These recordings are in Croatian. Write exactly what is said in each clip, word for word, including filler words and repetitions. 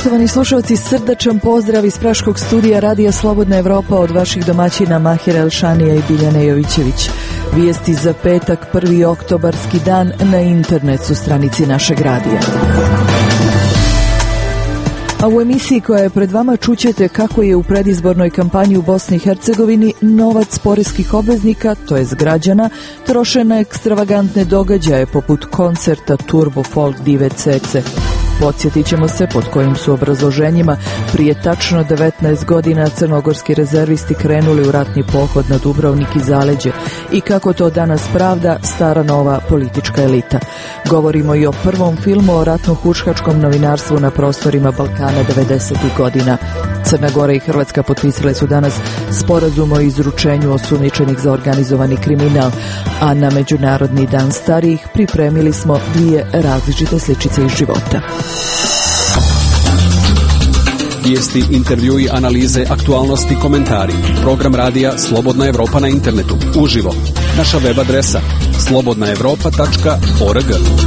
Poštovani slušalci, srdačan pozdrav iz praškog studija Radija Slobodna Evropa od vaših domaćina Mahira Elšanija i Biljane Jovićević. Vijesti za petak, prvi oktobarski dan, na internet su stranici našeg radija. A u emisiji koja je pred vama čućete kako je u predizbornoj kampanji u Bosni i Hercegovini novac poreskih obveznika, to jest građana, trošen na ekstravagantne događaje poput koncerta Turbo Folk Dive Cece. Podsjetit ćemo se pod kojim su obrazloženjima prije tačno devetnaest godina crnogorski rezervisti krenuli u ratni pohod na Dubrovnik i zaleđe i kako to danas pravda stara nova politička elita. Govorimo i o prvom filmu o ratno-huškačkom novinarstvu na prostorima Balkana devedesetih godina. Crna Gora i Hrvatska potpisale su danas sporazum o izručenju osumnjičenih za organizovani kriminal, a na Međunarodni dan starijih pripremili smo dvije različite sličice iz života. Vijesti, intervjui, analize, aktualnosti, komentari. Program radija Slobodna Evropa na internetu. Uživo. Naša web adresa slobodna evropa tačka org.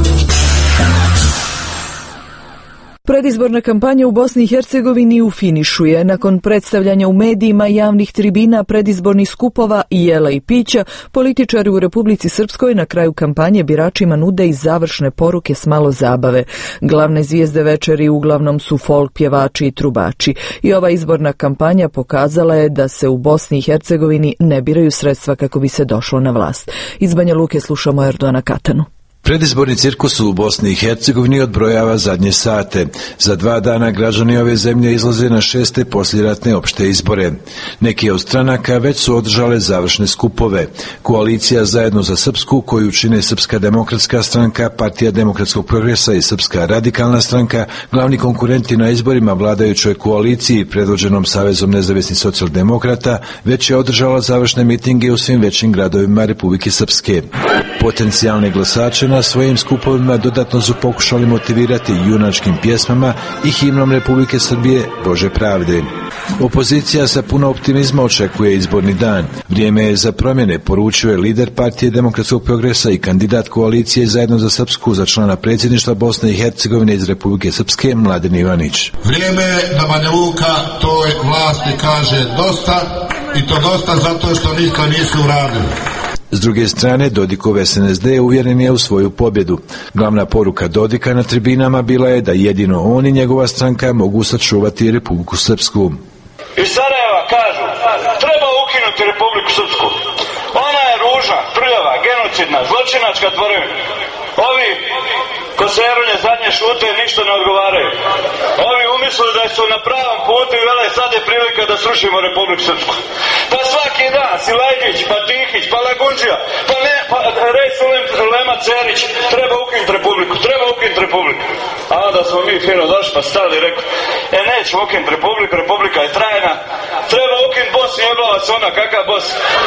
Predizborna kampanja u Bosni i Hercegovini u finišu je. Nakon predstavljanja u medijima, javnih tribina, predizbornih skupova i jela i pića, političari u Republici Srpskoj na kraju kampanje biračima nude i završne poruke s malo zabave. Glavne zvijezde večeri uglavnom su folk pjevači i trubači. I ova izborna kampanja pokazala je da se u Bosni i Hercegovini ne biraju sredstva kako bi se došlo na vlast. Iz Banja Luke slušamo Erdogana Katanu. Predizborni cirkus u Bosni i Hercegovini odbrojava zadnje sate. Za dva dana građani ove zemlje izlaze na šeste poslijeratne opšte izbore. Neki od stranaka već su održale završne skupove. Koalicija Zajedno za Srpsku, koju čine Srpska demokratska stranka, Partija demokratskog progresa i Srpska radikalna stranka, glavni konkurenti na izborima vladajućoj koaliciji predvođenom Savezom nezavisnih socijaldemokrata, već je održala završne mitinge u svim većim gradovima Republike Srpske. Potencijalne glasače na svojim skupovima dodatno su pokušali motivirati junačkim pjesmama i himnom Republike Srbije Bože pravde. Opozicija sa puno optimizma očekuje izborni dan. Vrijeme je za promjene, poručio je lider Partije demokratskog progresa i kandidat koalicije Zajedno za Srpsku za člana predsjedništva Bosne i Hercegovine iz Republike Srpske Mladen Ivanić. Vrijeme je da Banja Luka toj vlasti kaže dosta, i to dosta zato što ništa nisu uradili. S druge strane, Dodikov S N S D uvjeren je u svoju pobjedu. Glavna poruka Dodika na tribinama bila je da jedino on i njegova stranka mogu sačuvati Republiku Srpsku. Iz Sarajeva kažu, treba ukinuti Republiku Srpsku. Ona je ružna, prljava, genocidna, zločinačka tvorevina. Ovi koserunje zadnje šute ništa ne odgovaraju. Ovi umislili da su na pravom putu i vele sad je prilika da srušimo Republiku Srpsku. Pa svaki dan Silajđić, pa Tihić, pa Lagundžija, pa, ne, pa Rejsulem Lema Cerić, treba ukinuti Republiku, treba ukinuti Republiku. A onda smo mi fino došli pa stali i rekli, e nećemo ukinuti Republiku, Republika je trajna, treba ukinuti Bosnu i jebala se ona, kakav Bos.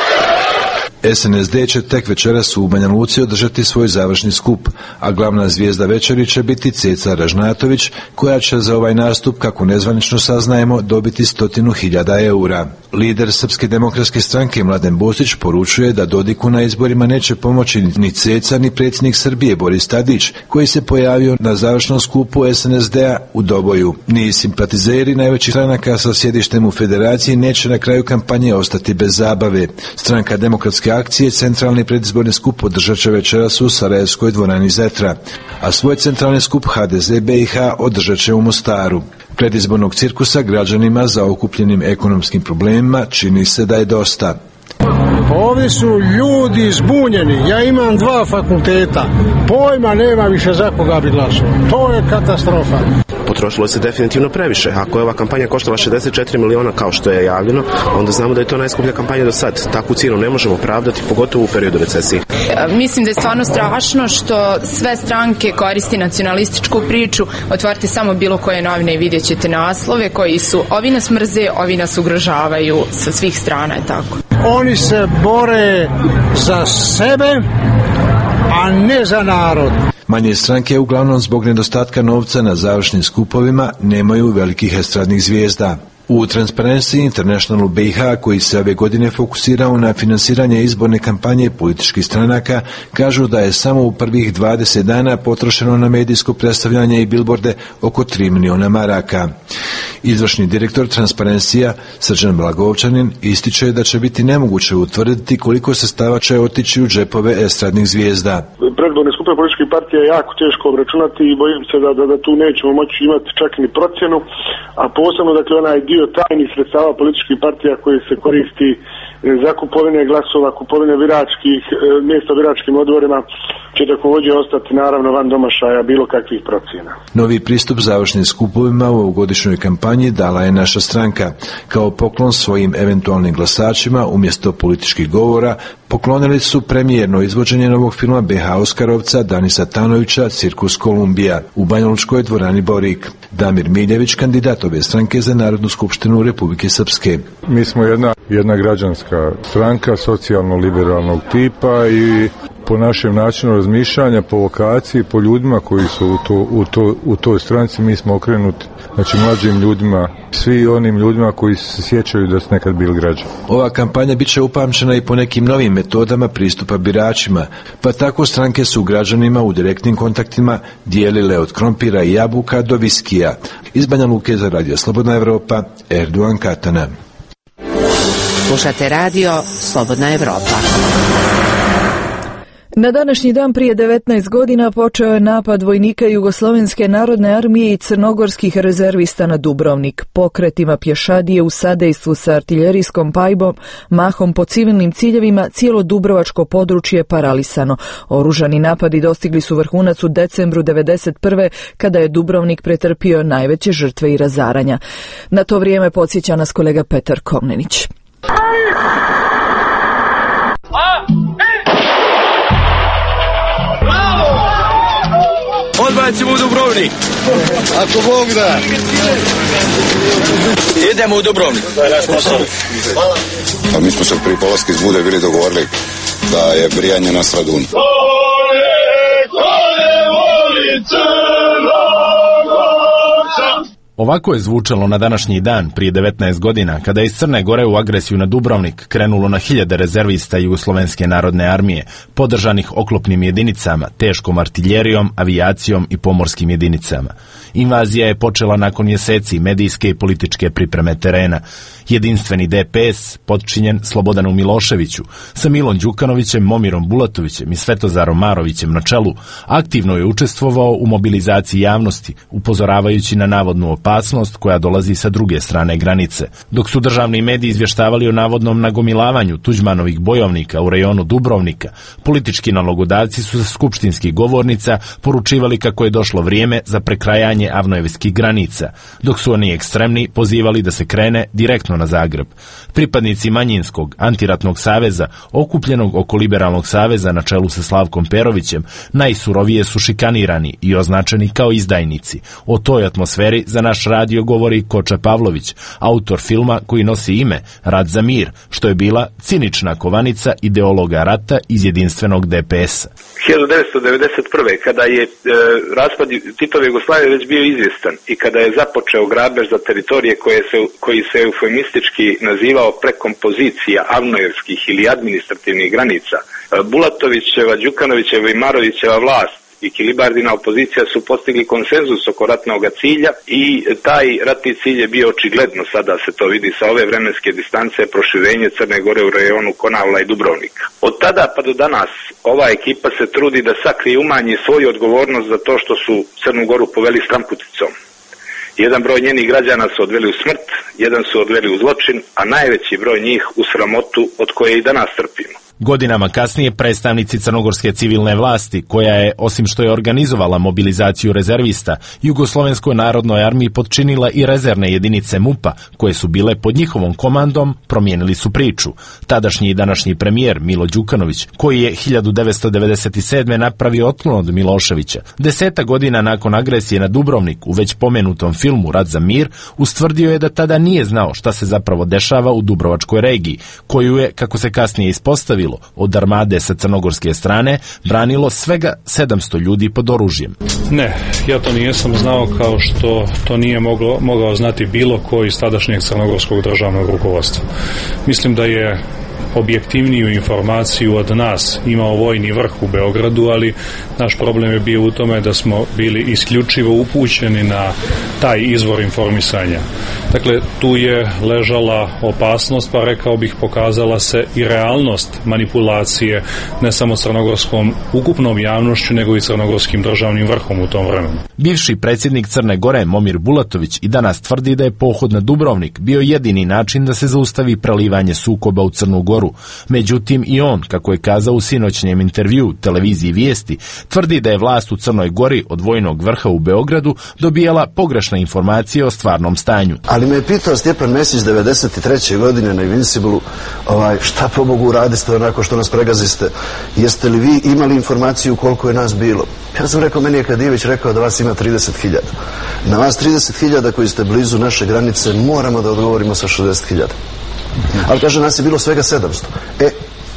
S N S D će tek večeras u Banja Luci održati svoj završni skup, a glavna zvijezda večeri će biti Ceca Ražnatović, koja će za ovaj nastup, kako nezvanično saznajemo, dobiti stotinu hiljada eura. Lider Srpske demokratske stranke Mladen Bosić poručuje da Dodiku na izborima neće pomoći ni Ceca ni predsjednik Srbije Boris Tadić, koji se pojavio na završnom skupu S N S D-a u Doboju. Ni simpatizeri najvećih stranaka sa sjedištem u Federaciji neće na kraju kampanje ostati bez zabave. Stranka Demokratske akcije centralni predizborni skup održat će večeras u Sarajevskoj dvorani Zetra, a svoj centralni skup H D Z B i H održat će u Mostaru. Predizbornog cirkusa građanima za okupljenim ekonomskim problemima čini se da je dosta. Ovdje su ljudi zbunjeni. Ja imam dva fakulteta. Pojma nema više za koga bi glasao. To je katastrofa. Potrošilo se definitivno previše. Ako je ova kampanja koštala šezdeset četiri miliona kao što je javljeno, onda znamo da je to najskuplja kampanja do sad. Takvu cijenu ne možemo pravdati, pogotovo u periodu recesije. Mislim da je stvarno strašno što sve stranke koristi nacionalističku priču. Otvorite samo bilo koje novine i vidjet ćete naslove koji su ovi nas mrze, ovi nas ugrožavaju sa svih strana je tako. Oni se bore za sebe, a ne za narod. Manje stranke, uglavnom zbog nedostatka novca na završnim skupovima, nemaju velikih estradnih zvijezda. U Transparency International B i H, koji se ove godine fokusirao na finansiranje izborne kampanje političkih stranaka, kažu da je samo u prvih dvadeset dana potrošeno na medijsko predstavljanje i bilborde oko tri miliona maraka. Izvršni direktor Transparencija, Srđan Blagovčanin, ističe da će biti nemoguće utvrditi koliko sredstava će otići u džepove estradnih zvijezda. Predborne skupine političkih partija je jako teško obračunati i bojim se da, da, da tu nećemo moći imati čak ni procjenu, a posebno dakle onaj dio tajnih sredstava političkih partija koji se koristi za kupovine glasova, kupovine biračkih mjesta biračkim odborima, će također ostati naravno van domašaja bilo kakvih procjena. Novi pristup završnim skupovima u ovogodišnjoj kampanji dala je naša stranka. Kao poklon svojim eventualnim glasačima umjesto političkih govora poklonili su premijerno izvođenje novog filma B H Oskarovca Danisa Tanovića Cirkus Kolumbija u Banjalučkoj dvorani Borik. Damir Miljević, kandidat ove stranke za Narodnu skupštinu Republike Srpske. Mi smo jedna, jedna građanska stranka socijalno-liberalnog tipa i po našem načinu razmišljanja, po vokaciji, po ljudima koji su u, to, u, to, u toj stranci, mi smo okrenuti, znači mlađim ljudima, svi onim ljudima koji se sjećaju da su nekad bili građani. Ova kampanja bit će upamćena i po nekim novim metodama pristupa biračima, pa tako stranke su građanima u direktnim kontaktima dijelile od krompira i jabuka do viskija. Iz Banja Luke za Radio Slobodna Evropa, Erdogan Katana. Slušate radio Slobodna Evropa. Na današnji dan prije devetnaest godina počeo je napad vojnika Jugoslovenske narodne armije i crnogorskih rezervista na Dubrovnik. Pokretima pješadije u sadejstvu sa artiljerijskom paljbom, mahom po civilnim ciljevima, cijelo dubrovačko područje je paralisano. Oružani napadi dostigli su vrhunac u decembru devedeset prve kada je Dubrovnik pretrpio najveće žrtve i razaranja. Na to vrijeme podsjeća nas kolega Petar Komnenić. Odbacimo u Dubrovnik. Ako Bog da. Idemo u Dubrovnik. A mi smo se pri polasku iz Bude bili dogovorili da je brijanje na Stradun. Ovako je zvučalo na današnji dan prije devetnaest godina kada je iz Crne Gore u agresiju na Dubrovnik krenulo na hiljade rezervista Jugoslovenske narodne armije, podržanih oklopnim jedinicama, teškom artiljerijom, avijacijom i pomorskim jedinicama. Invazija je počela nakon mjeseci medijske i političke pripreme terena. Jedinstveni D P S, potčinjen Slobodanu Miloševiću, sa Milom Đukanovićem, Momirom Bulatovićem i Svetozarom Marovićem na čelu, aktivno je učestvovao u mobilizaciji javnosti, upozoravajući na navodnu opasnost koja dolazi sa druge strane granice. Dok su državni mediji izvještavali o navodnom nagomilavanju Tuđmanovih bojovnika u rejonu Dubrovnika, politički nalogodavci su sa skupštinskih govornica poručivali kako je došlo vrijeme za prekrajanje avnojevskih granica, dok su oni ekstremni pozivali da se krene direktno na Zagreb. Pripadnici manjinskog antiratnog saveza, okupljenog oko liberalnog saveza na čelu sa Slavkom Perovićem, najsurovije su šikanirani i označeni kao izdajnici. O toj atmosferi za naš radio govori Koča Pavlović, autor filma koji nosi ime Rat za mir, što je bila cinična kovanica ideologa rata iz jedinstvenog D P S-a. hiljadu devetsto devedeset prve kada je e, raspad Titove Jugoslavije već bio izvjestan i kada je započeo grabež za teritorije koje se, koji se eufemistički nazivao prekompozicija avnojevskih ili administrativnih granica, Bulatovićeva, Đukanovićeva i Marovićeva vlast i Kilibardina opozicija su postigli konsenzus oko ratnog cilja i taj ratni cilj je bio očigledno, sada se to vidi sa ove vremenske distance, proširenje Crne Gore u rejonu Konavla i Dubrovnika. Od tada pa do danas ova ekipa se trudi da sakrije i umanji svoju odgovornost za to što su Crnu Goru poveli stramputicom. Jedan broj njenih građana su odveli u smrt, jedan su odveli u zločin, a najveći broj njih u sramotu od koje i danas trpimo. Godinama kasnije predstavnici crnogorske civilne vlasti, koja je, osim što je organizovala mobilizaciju rezervista, Jugoslovenskoj narodnoj armiji potčinila i rezervne jedinice M U P-a, koje su bile pod njihovom komandom, promijenili su priču. Tadašnji i današnji premijer Milo Đukanović, koji je hiljadu devetsto devedeset sedme napravio otklon od Miloševića, deseta godina nakon agresije na Dubrovnik u već pomenutom filmu Rat za mir, ustvrdio je da tada nije znao šta se zapravo dešava u Dubrovačkoj regiji, koju je, kako se kasnije ispostavilo, ispostavilo, od armade sa crnogorske strane branilo svega sedamsto ljudi pod oružjem. Ne, ja to nijesam znao, kao što to nije moglo, mogao znati bilo ko iz tadašnjeg crnogorskog državnog rukovodstva. Mislim da je objektivniju informaciju od nas imao vojni vrh u Beogradu, ali naš problem je bio u tome da smo bili isključivo upućeni na taj izvor informisanja. Dakle, tu je ležala opasnost, pa rekao bih pokazala se i realnost manipulacije ne samo crnogorskom ukupnom javnošću, nego i crnogorskim državnim vrhom u tom vremenu. Bivši predsjednik Crne Gore Momir Bulatović i danas tvrdi da je pohod na Dubrovnik bio jedini način da se zaustavi prelivanje sukoba u Crnu Goru. Međutim, i on, kako je kazao u sinoćnjem intervju televiziji Vijesti, tvrdi da je vlast u Crnoj Gori od vojnog vrha u Beogradu dobijala pogrešne informacije o stvarnom stanju. Ali me je pitao Stjepan Mesić devedeset treće godine na Invinciblu, ovaj, šta pobogu uradiste onako što nas pregaziste? Jeste li vi imali informaciju koliko je nas bilo? Ja sam rekao, meni je Kadijević rekao da vas ima trideset hiljada. Na vas trideset hiljada koji ste blizu naše granice moramo da odgovorimo sa šezdeset hiljada. Ali kaže, nas je bilo svega sedamsto. E,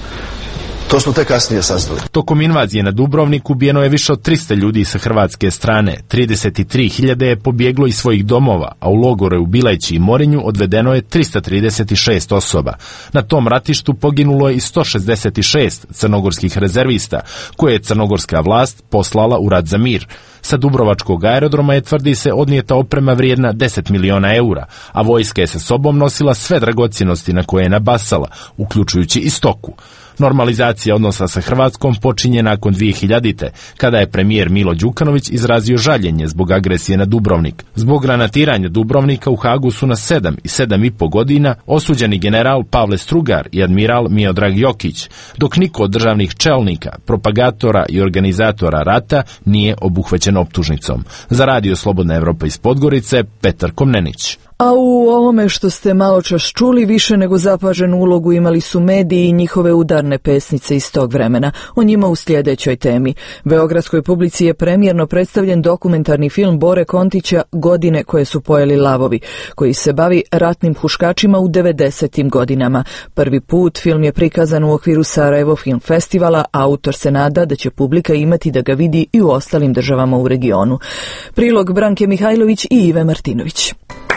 to smo tek kasnije saznali. Tokom invazije na Dubrovnik ubijeno je više od trista ljudi sa hrvatske strane. trideset tri hiljade je pobjeglo iz svojih domova, a u logore u Bileći i Morinju odvedeno je trista trideset šest osoba. Na tom ratištu poginulo je i sto šezdeset šest crnogorskih rezervista, koje je crnogorska vlast poslala u rat za mir. Sa dubrovačkog aerodroma je, tvrdi se, odnijeta oprema vrijedna deset miliona eura, a vojska je sa sobom nosila sve dragocjenosti na koje je nabasala, uključujući i stoku. Normalizacija odnosa sa Hrvatskom počinje nakon dvije hiljadite. kada je premijer Milo Đukanović izrazio žaljenje zbog agresije na Dubrovnik. Zbog granatiranja Dubrovnika u Hagu su na sedam i sedam i po godina osuđeni general Pavle Strugar i admiral Miodrag Jokić, dok niko od državnih čelnika, propagatora i organizatora rata nije obuhvaćen optužnicom. Za Radio Slobodna Evropa iz Podgorice, Petar Komnenić. A u ovome što ste malo čas čuli, više nego zapaženu ulogu imali su mediji i njihove udarne pesnice iz tog vremena. O njima u sljedećoj temi. Beogradskoj publici je premijerno predstavljen dokumentarni film Bore Kontića Godine koje su pojeli lavovi, koji se bavi ratnim huškačima u devedesetim godinama. Prvi put film je prikazan u okviru Sarajevo Film Festivala, a autor se nada da će publika imati da ga vidi i u ostalim državama u regionu. Prilog Branke Mihajlović i Ive Martinović.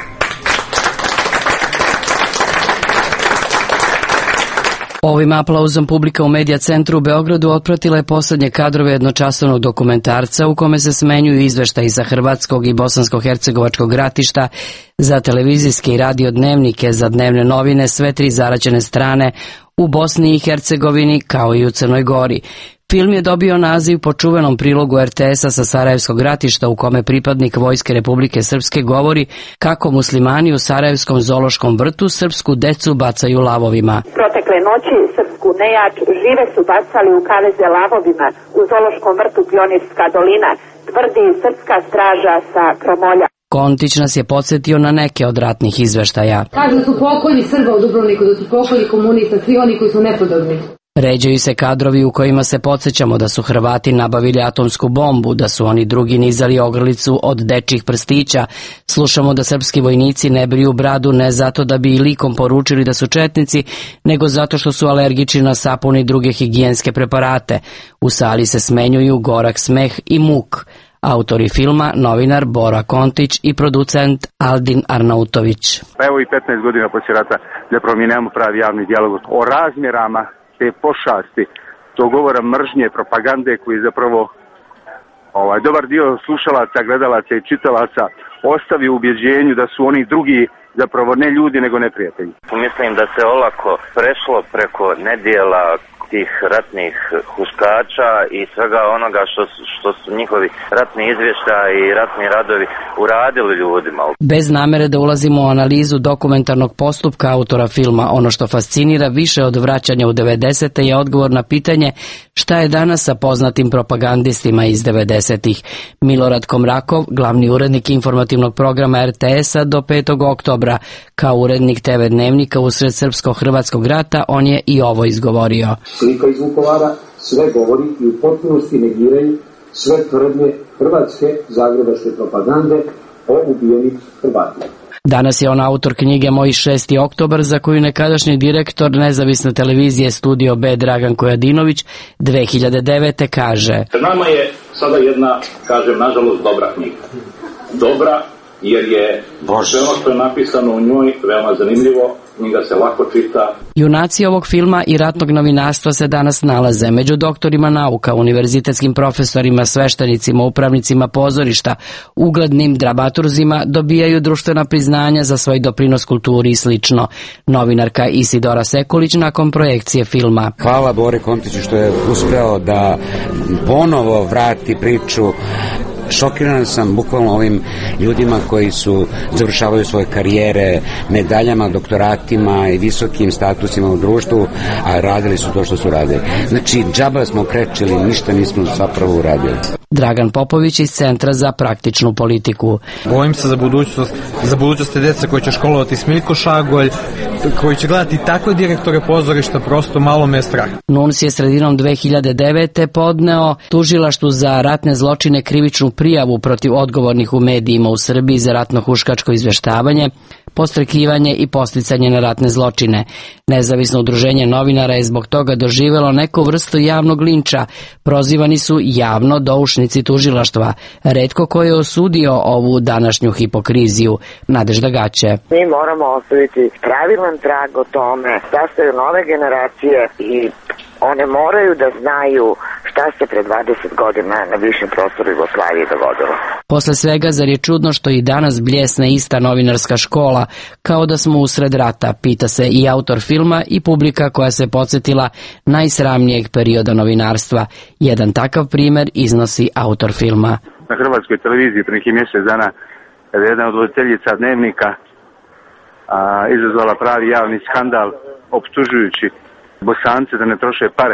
Ovim aplauzom publika u Medija centru u Beogradu otpratila je posljednje kadrove jednočasovnog dokumentarca u kome se smenjuju izveštaji za hrvatskog i bosansko-hercegovačkog ratišta, za televizijske i radio dnevnike, za dnevne novine, sve tri zaraćene strane u Bosni i Hercegovini kao i u Crnoj Gori. Film je dobio naziv po čuvenom prilogu er te esa sa Sarajevskog ratišta u kome pripadnik Vojske Republike Srpske govori kako muslimani u Sarajevskom zoološkom vrtu srpsku decu bacaju lavovima. Protekle noći srpsku nejač žive su bacali u kaveze lavovima u zoološkom vrtu Pionirska dolina, tvrdi srpska straža sa Kromolja. Kontić nas je podsjetio na neke od ratnih izveštaja. Kažu da su pokolji Srba u Dubrovniku, da su pokolji komunista, svi oni koji su nepodobni. Ređaju se kadrovi u kojima se podsjećamo da su Hrvati nabavili atomsku bombu, da su oni drugi nizali ogrlicu od dečjih prstića. Slušamo da srpski vojnici ne briju bradu ne zato da bi i likom poručili da su četnici, nego zato što su alergični na sapun i druge higijenske preparate. U sali se smenjuju gorak smeh i muk. Autori filma, novinar Bora Kontić i producent Aldin Arnautović. Pa evo i petnaest godina poslije rata zapravo mi nemamo pravi javni dijalog o razmjerama te pošasti, to govora mržnje, propagande koji zapravo ovaj, dobar dio slušalaca, gledalaca i čitalaca ostavi u ubjeđenju da su oni drugi zapravo ne ljudi nego neprijatelji. Mislim da se olako prešlo preko nedjela tih ratnih huškača i svega onoga što, što su njihovi ratni izvještaji i ratni radovi uradili ljudima. Bez namere da ulazimo u analizu dokumentarnog postupka autora filma, ono što fascinira više od vraćanja u devedesete je odgovor na pitanje šta je danas sa poznatim propagandistima iz devedesetih. Milorad Komrakov, glavni urednik informativnog programa er te esa do petog oktobra, kao urednik te ve dnevnika usred srpsko-hrvatskog rata, on je i ovo izgovorio. Slika iz Vukovara sve govori i u potpunosti negiraju sve tvrdnje hrvatske zagrebačke propagande o ubijenih Hrvatima. Danas je on autor knjige Moj šesti oktobar, za koju nekadašnji direktor nezavisne televizije Studio B Dragan Kojadinović dve hiljade devete kaže: Pred nama je sada jedna, kažem, nažalost, dobra knjiga. Dobra jer je sve ono što je napisano u njoj veoma zanimljivo, knjiga se lako čita. Junaci ovog filma i ratnog novinarstva se danas nalaze među doktorima nauka, univerzitetskim profesorima, sveštenicima, upravnicima pozorišta, uglednim dramaturzima, dobijaju društvena priznanja za svoj doprinos kulturi i slično. Novinarka Isidora Sekulić nakon projekcije filma. Hvala Bori Kontiću što je uspeo da ponovo vrati priču. Šokiran sam bukvalno ovim ljudima koji su završavaju svoje karijere medaljama, doktoratima i visokim statusima u društvu, a radili su to što su radili. Znači, džaba smo krečili, ništa nismo zapravo uradili. Dragan Popović iz Centra za praktičnu politiku. Bojim se za budućnost, za budućnost djece koji će školovati Smiljko Šagolj, koji će gledati takve direktore pozorišta, prosto malo me je strah. Nuns je sredinom dve hiljade devete podneo tužilaštvu za ratne zločine krivičnu prijavu protiv odgovornih u medijima u Srbiji za ratno-huškačko izveštavanje, podstrekivanje i podsticanje na ratne zločine. Nezavisno udruženje novinara je zbog toga doživelo neku vrstu javnog linča. Prozivani su javno doušnici tužilaštva. Retko ko je osudio ovu današnju hipokriziju. Nadežda Gaće. Mi moramo ostaviti pravilan trag o tome da se nove generacije i one moraju da znaju šta se pre dvadeset godina na višem prostoru Jugoslavije dogodilo. Posle svega, zar je čudno što i danas bljesne ista novinarska škola, kao da smo usred rata, pita se i autor filma i publika koja se podsjetila najsramnijeg perioda novinarstva. Jedan takav primer iznosi autor filma. Na hrvatskoj televiziji pre nekih mjesec dana, kada je jedna od voditeljica Dnevnika a, izazvala pravi javni skandal, optužujući Bosance da ne troše pare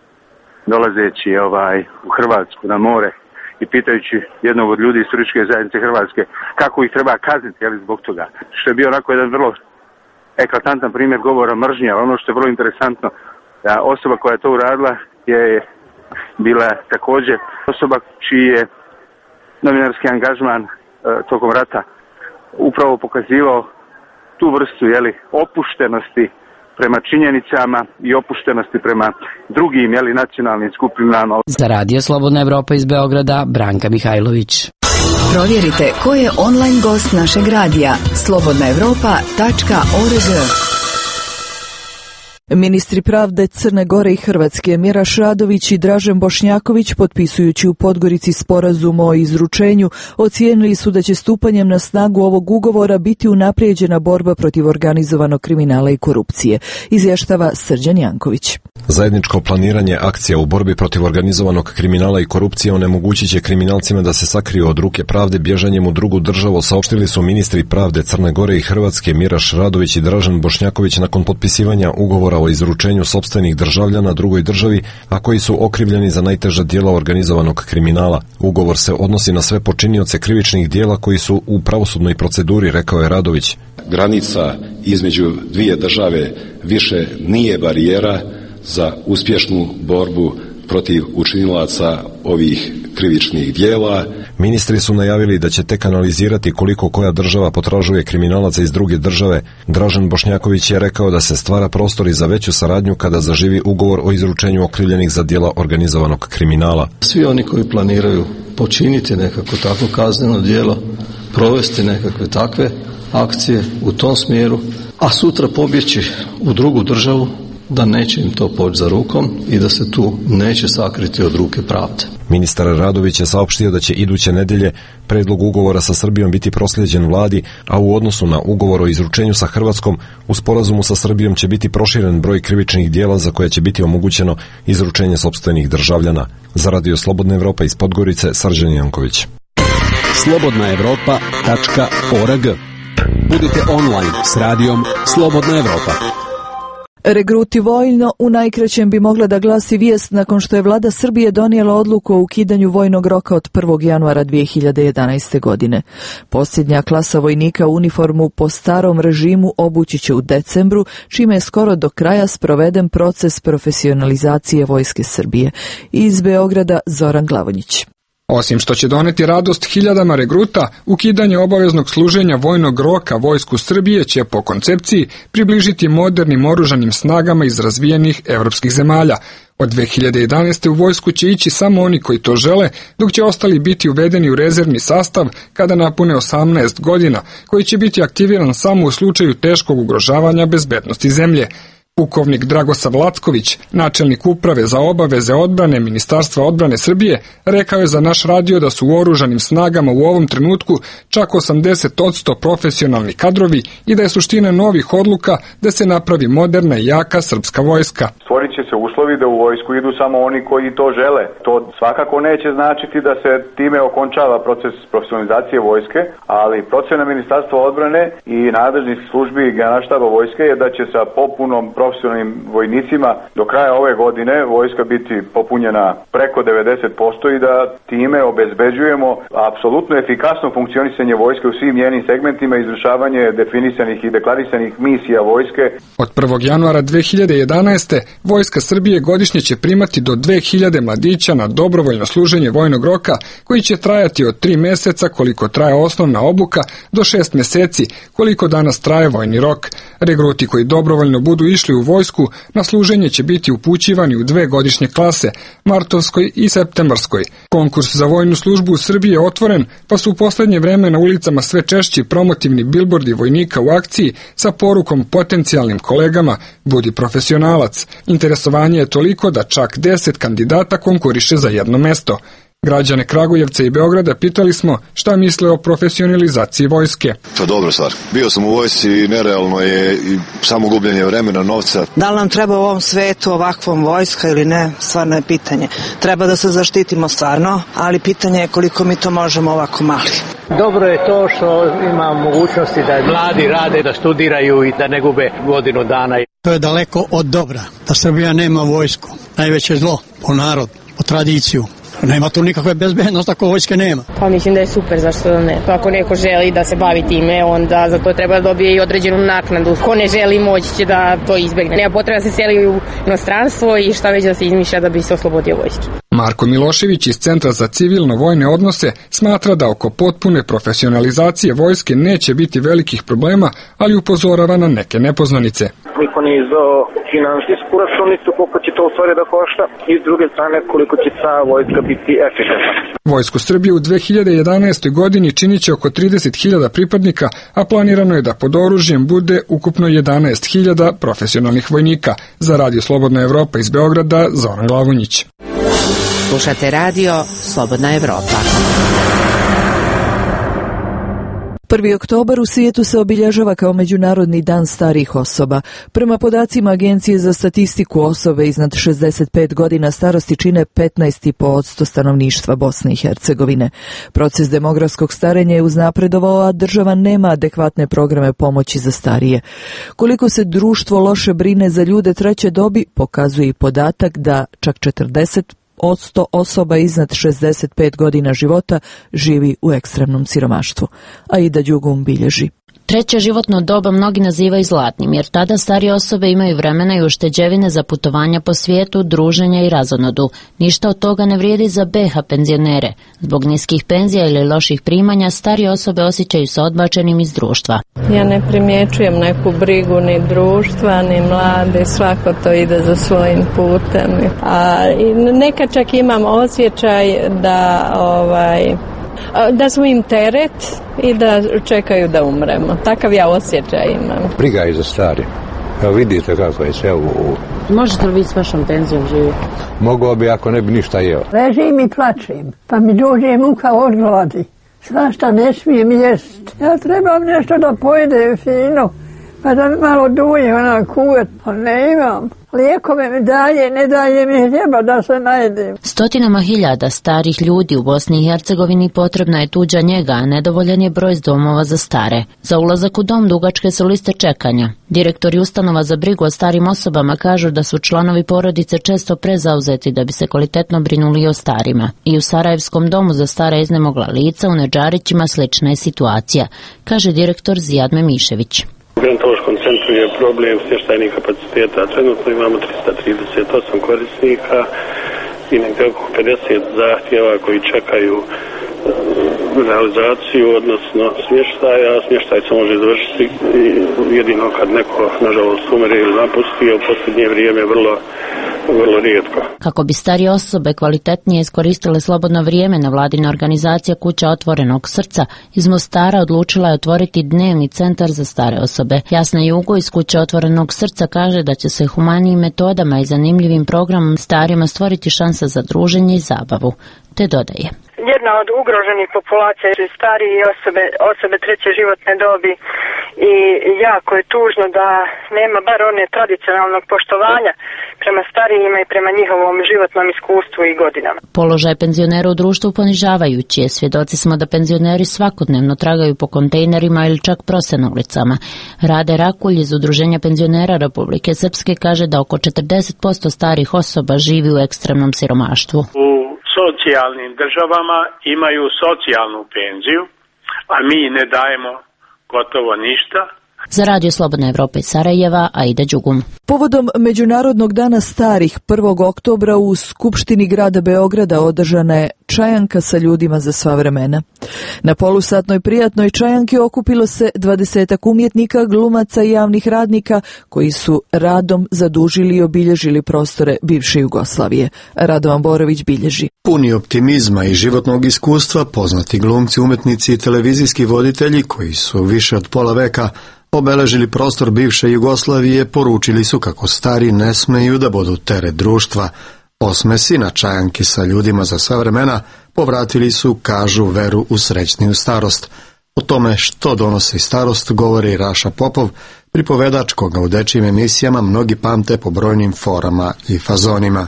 dolazeći ovaj, u Hrvatsku na more i pitajući jednog od ljudi iz turističke zajednice Hrvatske kako ih treba kazniti, jeli, zbog toga. Što je bio onako jedan vrlo eklatantan primjer govora mržnje, ali ono što je vrlo interesantno, da osoba koja je to uradila je bila također osoba čiji je novinarski angažman e, tokom rata upravo pokazivao tu vrstu, jeli, opuštenosti prema činjenicama i opuštenosti prema drugim, jeli, nacionalnim skupinama. Za Radio Slobodna Evropa iz Beograda, Branka Mihajlović. Provjerite ko je online gost našeg radija. slobodna evropa tačka org. Ministri pravde Crne Gore i Hrvatske Miraš Radović i Dražen Bošnjaković, potpisujući u Podgorici sporazum o izručenju, ocijenili su da će stupanjem na snagu ovog ugovora biti unaprijeđena borba protiv organizovanog kriminala i korupcije, izvještava Srđan Janković. Zajedničko planiranje akcija u borbi protiv organizovanog kriminala i korupcije onemogućit će kriminalcima da se sakriju od ruke pravde bježanjem u drugu državu, saopštili su ministri pravde Crne Gore i Hrvatske Miraš Radović i Dražen Bošnjaković nakon potpisivanja ugovora o izručenju sopstvenih državljana drugoj državi, a koji su okrivljeni za najteža djela organizovanog kriminala. Ugovor se odnosi na sve počinioce krivičnih djela koji su u pravosudnoj proceduri, rekao je Radović. Granica između dvije države više nije barijera za uspješnu borbu protiv učinilaca ovih krivičnih djela. Ministri su najavili da će tek analizirati koliko koja država potražuje kriminalaca iz druge države. Dražen Bošnjaković je rekao da se stvara prostor i za veću saradnju kada zaživi ugovor o izručenju okrivljenih za djela organizovanog kriminala. Svi oni koji planiraju počiniti nekako takvo kazneno djelo, provesti nekakve takve akcije u tom smjeru, a sutra pobjeći u drugu državu, da neće im to poći za rukom i da se tu neće sakriti od ruke pravde. Ministar Radović je saopštio da će iduće nedjelje predlog ugovora sa Srbijom biti proslijeđen vladi, a u odnosu na ugovor o izručenju sa Hrvatskom, u sporazumu sa Srbijom će biti proširen broj krivičnih djela za koje će biti omogućeno izručenje sopstvenih državljana. Za Radio Slobodna Evropa iz Podgorice, Srđan Janković. slobodna evropa tačka org. Budite online s radijom Slobodna Evropa. Regruti vojno u najkraćem bi mogla da glasi vijest nakon što je vlada Srbije donijela odluku o ukidanju vojnog roka od prvog januara dvije hiljade jedanaeste. godine. Posljednja klasa vojnika uniformu po starom režimu obući će u decembru, čime je skoro do kraja sproveden proces profesionalizacije vojske Srbije. Iz Beograda Zoran Glavonjić. Osim što će doneti radost hiljadama regruta, ukidanje obaveznog služenja vojnog roka Vojsku Srbije će po koncepciji približiti modernim oružanim snagama iz razvijenih evropskih zemalja. Od dve hiljade jedanaeste. u vojsku će ići samo oni koji to žele, dok će ostali biti uvedeni u rezervni sastav kada napune osamnaest godina, koji će biti aktiviran samo u slučaju teškog ugrožavanja bezbednosti zemlje. Pukovnik Dragosav Lacković, načelnik uprave za obaveze odbrane Ministarstva odbrane Srbije, rekao je za naš radio da su u oružanim snagama u ovom trenutku čak osamdeset posto profesionalni kadrovi i da je suština novih odluka da se napravi moderna i jaka srpska vojska. Stvorit će se uslovi da u vojsku idu samo oni koji to žele. To svakako neće značiti da se time okončava proces profesionalizacije vojske, ali procena Ministarstva odbrane i nadležnih službi Generalštaba vojske je da će sa popunom profesionalnim vojnicima do kraja ove godine vojska biti popunjena preko devedeset posto i da time obezbeđujemo apsolutno efikasno funkcionisanje vojske u svim njenim segmentima, izvršavanje definisanih i deklarisanih misija vojske. Od prvog januara dve hiljade jedanaeste. Vojska Srbije godišnje će primati do dve hiljade mladića na dobrovoljno služenje vojnog roka, koji će trajati od tri meseca koliko traje osnovna obuka do šest meseci koliko danas traje vojni rok. Regruti koji dobrovoljno budu išli u vojsku na služenje će biti upućivani u dve godišnje klase, martovskoj i septembarskoj. Konkurs za vojnu službu u Srbiji je otvoren, pa su u poslednje vreme na ulicama sve češći promotivni bilbordi vojnika u akciji sa porukom potencijalnim kolegama budi profesionalac. Interesovanje je toliko da čak deset kandidata konkuriše za jedno mesto. Građane Kragujevca i Beograda pitali smo šta misle o profesionalizaciji vojske. To je dobra stvar. Bio sam u vojsci i nerealno je i samo gubljenje vremena, novca. Da li nam treba u ovom svetu ovakvom vojska ili ne, stvarno je pitanje. Treba da se zaštitimo stvarno, ali pitanje je koliko mi to možemo ovako mali. Dobro je to što ima mogućnosti da mladi rade, da studiraju i da ne gube godinu dana. To je daleko od dobra, da Srbija nema vojsku. Najveće zlo po narod, po tradiciju. Nema tu nikakve bezbednosti ako vojske nema. Pa mislim da je super, zašto da ne? Ako neko želi da se bavi time, onda za to treba da dobije i određenu naknadu. Ko ne želi, moći će da to izbegne. Nema potreba da se seli u inostranstvo i šta već da se izmišlja da bi se oslobodio vojski. Marko Milošević iz Centra za civilno-vojne odnose smatra da oko potpune profesionalizacije vojske neće biti velikih problema, ali upozorava na neke nepoznanice. Niko nije izdao finansijsku računicu koliko će to u stvari da košta i s druge strane koliko će ta vojska biti efikasna. Vojsku Srbije u dve hiljade jedanaestoj. godini činit će oko trideset hiljada pripadnika, a planirano je da pod oružjem bude ukupno jedanaest hiljada profesionalnih vojnika. Za Radio Slobodna Evropa iz Beograda, Zoran Glavonjić. Slušate radio Slobodna Evropa. prvi oktobar u svijetu se obilježava kao Međunarodni dan starijih osoba. Prema podacima Agencije za statistiku, osobe iznad šezdeset pet godina starosti čine petnaest zarez pet posto stanovništva Bosne i Hercegovine. Proces demografskog starenja je uznapredovao, a država nema adekvatne programe pomoći za starije. Koliko se društvo loše brine za ljude treće dobi, pokazuje i podatak da čak četrdeset posto osoba iznad šezdeset pet godina života živi u ekstremnom siromaštvu. Aida Đugum bilježi. Treće životno doba mnogi nazivaju zlatnim, jer tada starije osobe imaju vremena i ušteđevine za putovanja po svijetu, druženja i razonodu. Ništa od toga ne vrijedi za B H penzionere. Zbog niskih penzija ili loših primanja, starije osobe osjećaju se odbačenim iz društva. Ja ne primjećujem neku brigu ni društva, ni mlade, svako to ide za svojim putem. A nekad čak imam osjećaj da ovaj... da smo im teret i da čekaju da umremo. Takav ja osjećaj imam. Briga je za stari. Evo vidite kako je sve u... Možete li vi s vašom penzijom živjeti? Mogao bi ako ne bi ništa jeo. Ležim i plačem, pa mi dođe muka od gladi. Svašta ne smijem jest. Ja trebam nešto da pojedem fino, pa da malo duje ona kuvet, pa ne imam. Lijekove mi daje, ne daje mi hljeba da se najedem. Stotinama hiljada starih ljudi u Bosni i Hercegovini potrebna je tuđa njega, a nedovoljan je broj domova za stare. Za ulazak u dom dugačke su liste čekanja. Direktori ustanova za brigu o starim osobama kažu da su članovi porodice često prezauzeti da bi se kvalitetno brinuli o starima. I u Sarajevskom domu za stara iznemogla lica u Nedžarićima slična je situacija, kaže direktor Zijadme Mišević. U gerontološkom centru je problem smještajnih kapaciteta. Trenutno imamo trista trideset osam korisnika i negdje oko pedeset zahtjeva koji čekaju realizaciju, odnosno smještaja. Smještaj se može izvršiti jedino kad neko, nažalost, umre ili napusti, a u posljednje vrijeme vrlo, vrlo rijetko. Kako bi starije osobe kvalitetnije iskoristile slobodno vrijeme, nevladina organizacija Kuća otvorenog srca iz Mostara odlučila je otvoriti dnevni centar za stare osobe. Jasna Jugo iz Kuće otvorenog srca kaže da će se humanijim metodama i zanimljivim programom starima stvoriti šansa za druženje i zabavu, te dodaje. Jedna od ugroženih populacija su starije osobe, osobe treće životne dobi i jako je tužno da nema bar one tradicionalnog poštovanja prema starijima i prema njihovom životnom iskustvu i godinama. Položaj penzionera u društvu ponižavajući je. Svjedoci smo da penzioneri svakodnevno tragaju po kontejnerima ili čak prose na ulicama. Rade Rakulj iz Udruženja penzionera Republike Srpske kaže da oko četrdeset posto starih osoba živi u ekstremnom siromaštvu. Socijalnim državama imaju socijalnu penziju, a mi ne dajemo gotovo ništa. Za Radio Slobodna Evropa iz Sarajeva, Aida Đugum. Povodom Međunarodnog dana starih prvog oktobra u Skupštini grada Beograda održana je čajanka sa ljudima za sva vremena. Na polusatnoj prijatnoj čajanki okupilo se dvadesetak umjetnika, glumaca i javnih radnika koji su radom zadužili i obilježili prostore bivše Jugoslavije. Radovan Borović bilježi. Puni optimizma i životnog iskustva, poznati glumci, umetnici i televizijski voditelji koji su više od pola veka obeležili prostor bivše Jugoslavije, poručili su kako stari ne smeju da budu teret društva. Osmesi na čajanki sa ljudima za sva vremena povratili su, kažu, veru u srećniju starost. O tome što donosi starost govori Raša Popov, pripovedač koga u dečijim emisijama mnogi pamte po brojnim forama i fazonima.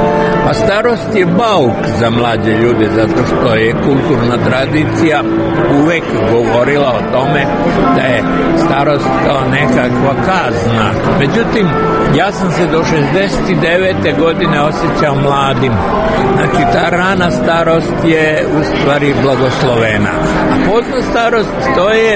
Pa starost je bauk za mlađe ljude, zato što je kulturna tradicija uvek govorila o tome da je starost kao nekakva kazna. Međutim, ja sam se do šezdeset devete godine osjećao mladim. Znači, ta rana starost je u stvari blagoslovena. A pozna starost to je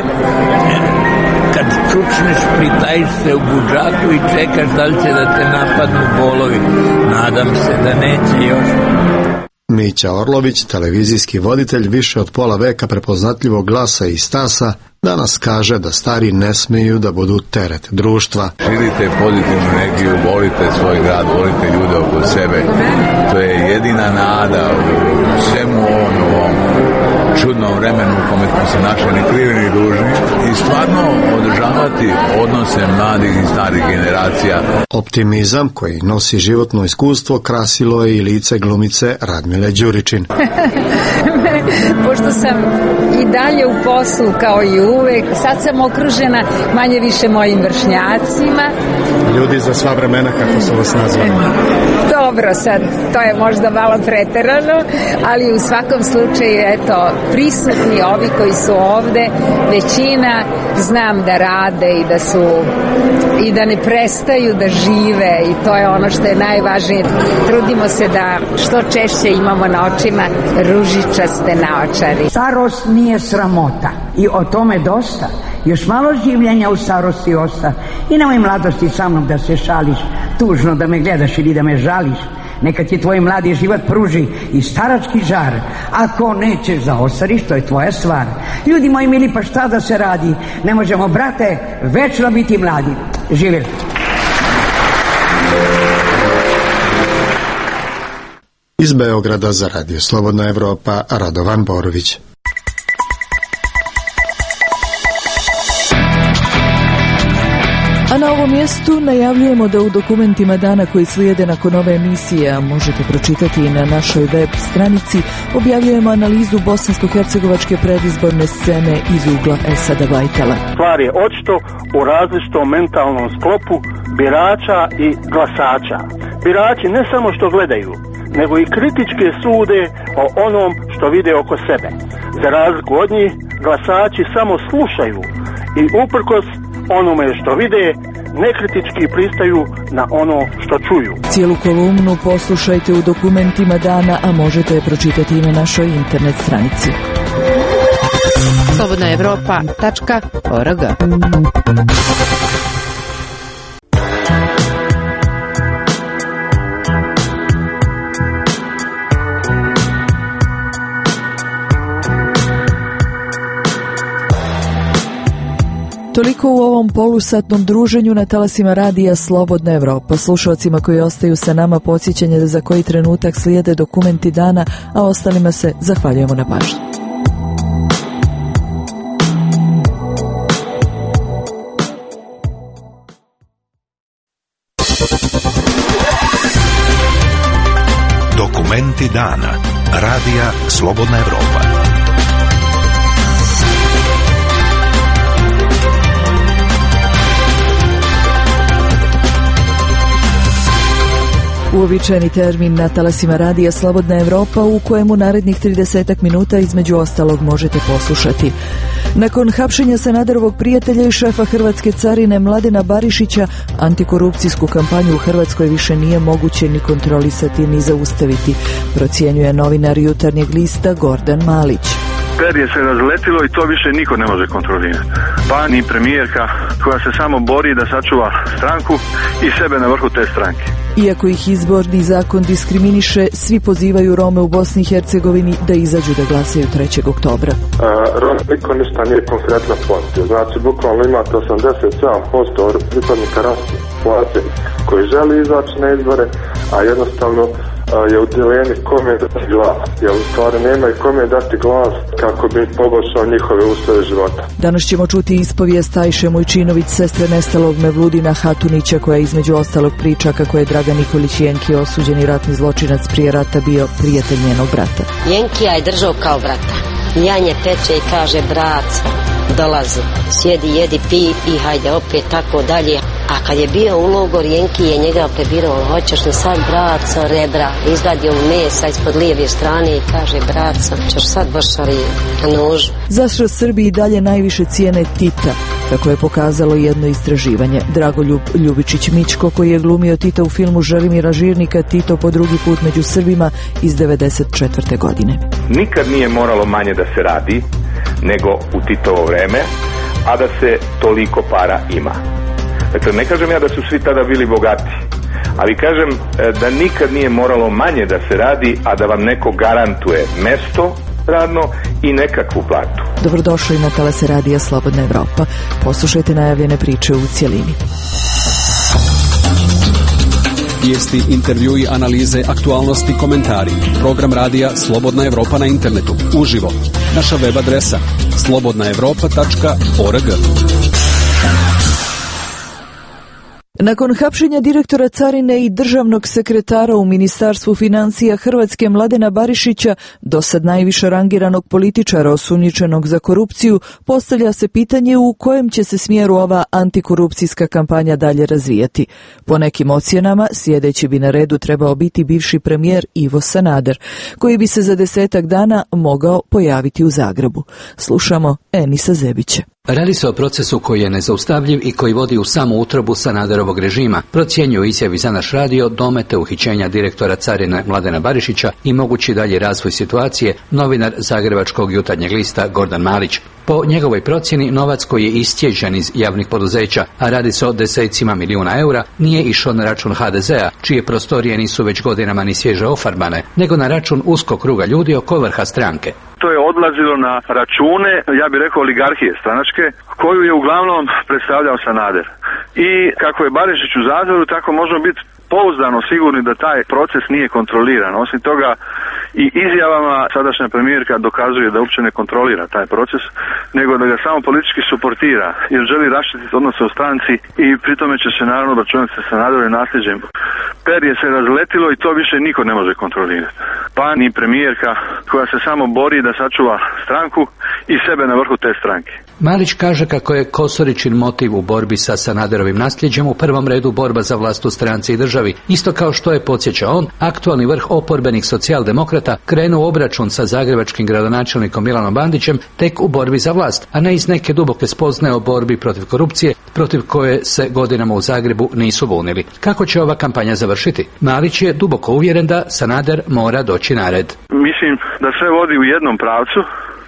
kad čučneš, pritajiš se u budžaku i čekaš da li će da te napadnu bolovi. Nadam se da neće još. Mića Orlović, televizijski voditelj više od pola veka prepoznatljivog glasa i stasa, danas kaže da stari ne smeju da budu teret društva. Širite pozitivnu energiju, volite svoj grad, volite ljude oko sebe. To je jedina nada u svemu ovom čudnom vremenu u kome smo se našli ni krivi ni dužni i stvarno održavati odnose mladih i starih generacija. Optimizam koji nosi životno iskustvo krasilo je i lice glumice Radmile Đuričin. Pošto sam i dalje u poslu kao i uvek, sad sam okružena manje više mojim vršnjacima. Ljudi za sva vremena, kako su vas nazvali? Dobro, sad, to je možda malo preterano, ali u svakom slučaju, eto, prisutni ovi koji su ovde, većina znam da rade i da su i da ne prestaju da žive i to je ono što je najvažnije. Trudimo se da što češće imamo na očima ružičaste naočari. Starost nije sramota i o tome dosta. Još malo življenja u starosti osta. I nemoj mladosti sa mnom da se šališ, tužno da me gledaš ili da me žališ. Neka ti tvoj mladi život pruži i starački žar. Ako nećeš da ostariš, to je tvoja stvar. Ljudi moji mili, pa šta da se radi? Ne možemo, brate, večno biti mladi. Živjeli. Iz Beograda za Radio Slobodna Evropa, Radovan Borović. A na ovom mjestu najavljujemo da u dokumentima dana koji slijede nakon ove emisije, a možete pročitati i na našoj web stranici, objavljujemo analizu bosansko-hercegovačke predizborne scene iz ugla Esada Bajkala. Stvar je očito u različitom mentalnom sklopu birača i glasača. Birači ne samo što gledaju, nego i kritičke sude o onom što vide oko sebe. Za razliku od njih, glasači samo slušaju i uprkos onome što vide, nekritički pristaju na ono što čuju. Cijelu kolumnu poslušajte u dokumentima dana, a možete je pročitati i na našoj internet stranici. slobodna evropa tačka org. Toliko u ovom polusatnom druženju na talasima radija Slobodna Evropa. Slušalcima koji ostaju sa nama podsjećanje da za koji trenutak slijede dokumenti dana, a ostalima se zahvaljujemo na pažnji. Dokumenti dana. Radija Slobodna Evropa. Uobičajeni termin na talasima radija Slobodna Evropa u kojemu narednih tridesetak minuta između ostalog možete poslušati. Nakon hapšenja Sanaderovog prijatelja i šefa Hrvatske carine Mladena Barišića, antikorupcijsku kampanju u Hrvatskoj više nije moguće ni kontrolisati ni zaustaviti, procjenjuje novinar Jutarnjeg lista Gordan Malić. Perje se razletilo i to više niko ne može kontrolirati. Pa ni premijerka koja se samo bori da sačuva stranku i sebe na vrhu te stranke. Iako ih izborni zakon diskriminiše, svi pozivaju Rome u Bosni i Hercegovini da izađu da glasaju trećeg oktobra. Rome niko ništa nije konkretno postio. Znači, bukvalno imate osamdeset sedam posto pripadnika rasne populacije koji želi izaći na izbore, a jednostavno je u dilemi kome dati glas, jer u stvari nema i kome dati glas kako bi poboljšao njihove uslove života. Danas ćemo čuti ispovijest Ajše Mujčinović, sestre nestalog Mevludina Hatunića, koja između ostalog priča kako je Dragan Nikolić Jenki, osuđeni ratni zločinac prije rata, bio prijatelj njenog brata. Jenkija je držao kao brata. Janje peče i kaže: brat, dolazi, sjedi, jedi, pi i hajde opet, tako dalje. A kad je bio u logor, Jenki je njega prebirao: hoćeš mi sad, braco, rebra? Izvadio mu mesa ispod lijeve strane i kaže: braco, ćeš sad bošari na nožu. Zašto Srbi i dalje najviše cijene Tita, kako je pokazalo jedno istraživanje? Dragoljub Ljubičić Mičko, koji je glumio Tita u filmu Želimira Žirnika Tito po drugi put među Srbima iz devedeset četvrte godine. Nikad nije moralo manje da se radi nego u Titovo vreme, a da se toliko para ima. Dakle, ne kažem ja da su svi tada bili bogati, ali kažem da nikad nije moralo manje da se radi, a da vam neko garantuje mesto radno i nekakvu platu. Dobrodošli na talase radija Slobodna Evropa. Poslušajte najavljene priče u cjelini. Vijesti, intervjui, analize, aktualnosti, komentari. Program radija Slobodna Evropa na internetu. Uživo. Naša web adresa slobodna evropa tačka org. Nakon hapšenja direktora carine i državnog sekretara u Ministarstvu financija Hrvatske Mladena Barišića, dosad najviše rangiranog političara osumnjičenog za korupciju, postavlja se pitanje u kojem će se smjeru ova antikorupcijska kampanja dalje razvijati. Po nekim ocjenama, sljedeći bi na redu trebao biti bivši premijer Ivo Sanader, koji bi se za desetak dana mogao pojaviti u Zagrebu. Slušamo Enisa Zebića. Radi se o procesu koji je nezaustavljiv i koji vodi u samu utrobu Sanaderovog režima, procjenjuju izjavi za naš radio, domete uhićenja direktora carine Mladena Barišića i mogući dalje razvoj situacije, novinar Zagrebačkog Jutarnjeg lista Gordan Malić. Po njegovoj procjeni, novac koji je istjeđen iz javnih poduzeća, a radi se o desecima milijuna eura, nije išao na račun ha de zea, čije prostorije nisu već godinama ni svježe ofarbane, nego na račun uskog kruga ljudi oko vrha stranke. To je odlazilo na račune, ja bih rekao, oligarhije stranačke, koju je uglavnom predstavljao Sanader. I kako je Barišić u zatvoru, tako možemo biti pouzdano sigurni da taj proces nije kontroliran. Osim toga, i izjavama sadašnja premijerka dokazuje da uopće ne kontrolira taj proces, nego da ga samo politički suportira, jer želi raščistiti odnose u stranci i pritome će se naravno računati sa Sanaderovim nasljeđem. Perje se razletilo i to više niko ne može kontrolirati. Pa ni premijerka koja se samo bori da sačuva stranku i sebe na vrhu te stranke. Malić kaže kako je Kosoričin motiv u borbi sa Sanaderovim nasljeđem u prvom redu borba za vlast u stranci i državi. Isto kao što je, podsjeća on, aktualni vrh oporbenih socijaldemokrata krenuo obračun sa zagrebačkim gradonačelnikom Milanom Bandićem tek u borbi za vlast, a ne iz neke duboke spoznaje o borbi protiv korupcije, protiv koje se godinama u Zagrebu nisu bunili. Kako će ova kampanja završiti? Malić je duboko uvjeren da Sanader mora doći na red. Mislim da sve vodi u jednom pravcu,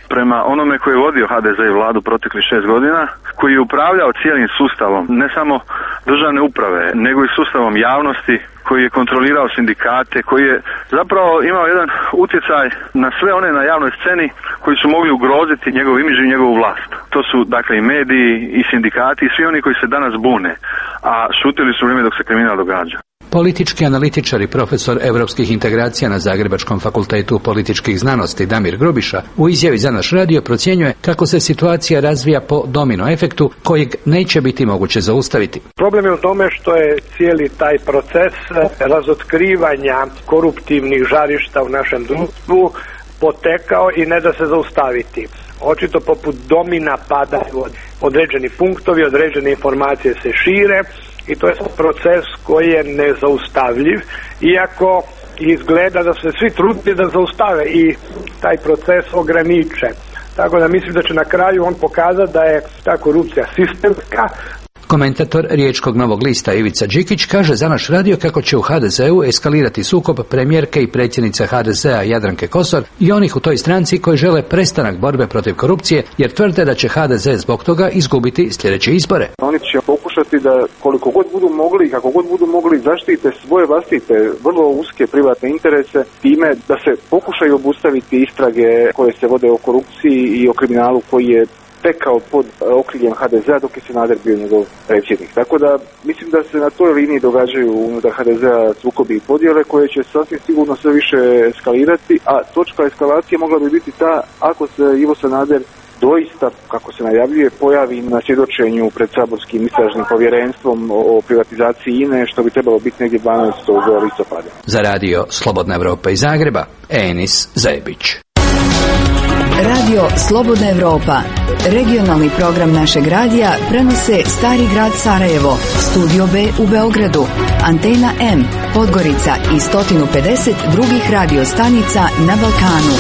prema onome koji je vodio ha de ze i vladu proteklih šest godina, koji je upravljao cijelim sustavom, ne samo državne uprave, nego i sustavom javnosti, koji je kontrolirao sindikate, koji je zapravo imao jedan utjecaj na sve one na javnoj sceni koji su mogli ugroziti njegov imidž i njegovu vlast. To su dakle i mediji i sindikati i svi oni koji se danas bune, a šutili su u vrijeme dok se kriminal događa. Politički analitičar i profesor europskih integracija na Zagrebačkom fakultetu političkih znanosti Damir Grubiša u izjavi za naš radio procjenjuje kako se situacija razvija po domino efektu kojeg neće biti moguće zaustaviti. Problem je u tome što je cijeli taj proces razotkrivanja koruptivnih žarišta u našem društvu potekao i ne da se zaustaviti. Očito poput domina padaju određeni punktovi, određene informacije se šire i to je proces koji je nezaustavljiv, iako izgleda da se svi trudili da zaustave i taj proces ograniče. Tako da mislim da će na kraju on pokazati da je ta korupcija sistemska. Komentator Riječkog Novog lista Ivica Đikić kaže za naš radio kako će u ha de zeu eskalirati sukob premijerke i predsjednice ha de zea Jadranke Kosor i onih u toj stranci koji žele prestanak borbe protiv korupcije jer tvrde da će ha de ze zbog toga izgubiti sljedeće izbore. Oni će pokušati da koliko god budu mogli i kako god budu mogli zaštite svoje vlastite vrlo uske privatne interese time da se pokušaju obustaviti istrage koje se vode o korupciji i o kriminalu koji je tekao pod okriljem ha de zea dok je Sanader bio njegov predsjednik. Tako da mislim da se na toj liniji događaju unutar ha de zea sukobi i podjele koje će sasvim sigurno sve više eskalirati, a točka eskalacije mogla bi biti ta ako se Ivo Sanader doista, kako se najavljuje, pojavi na svjedočenju pred saborskim istražnim povjerenstvom o privatizaciji I N E, što bi trebalo biti negdje dvanaestog listopada. Za radio Slobodna Evropa iz Zagreba, Enis Zebić. Radio Slobodna Evropa, regionalni program našeg radija, prenose Stari grad Sarajevo, Studio B u Beogradu, Antena M, Podgorica i sto pedeset drugih radio stanica na Balkanu.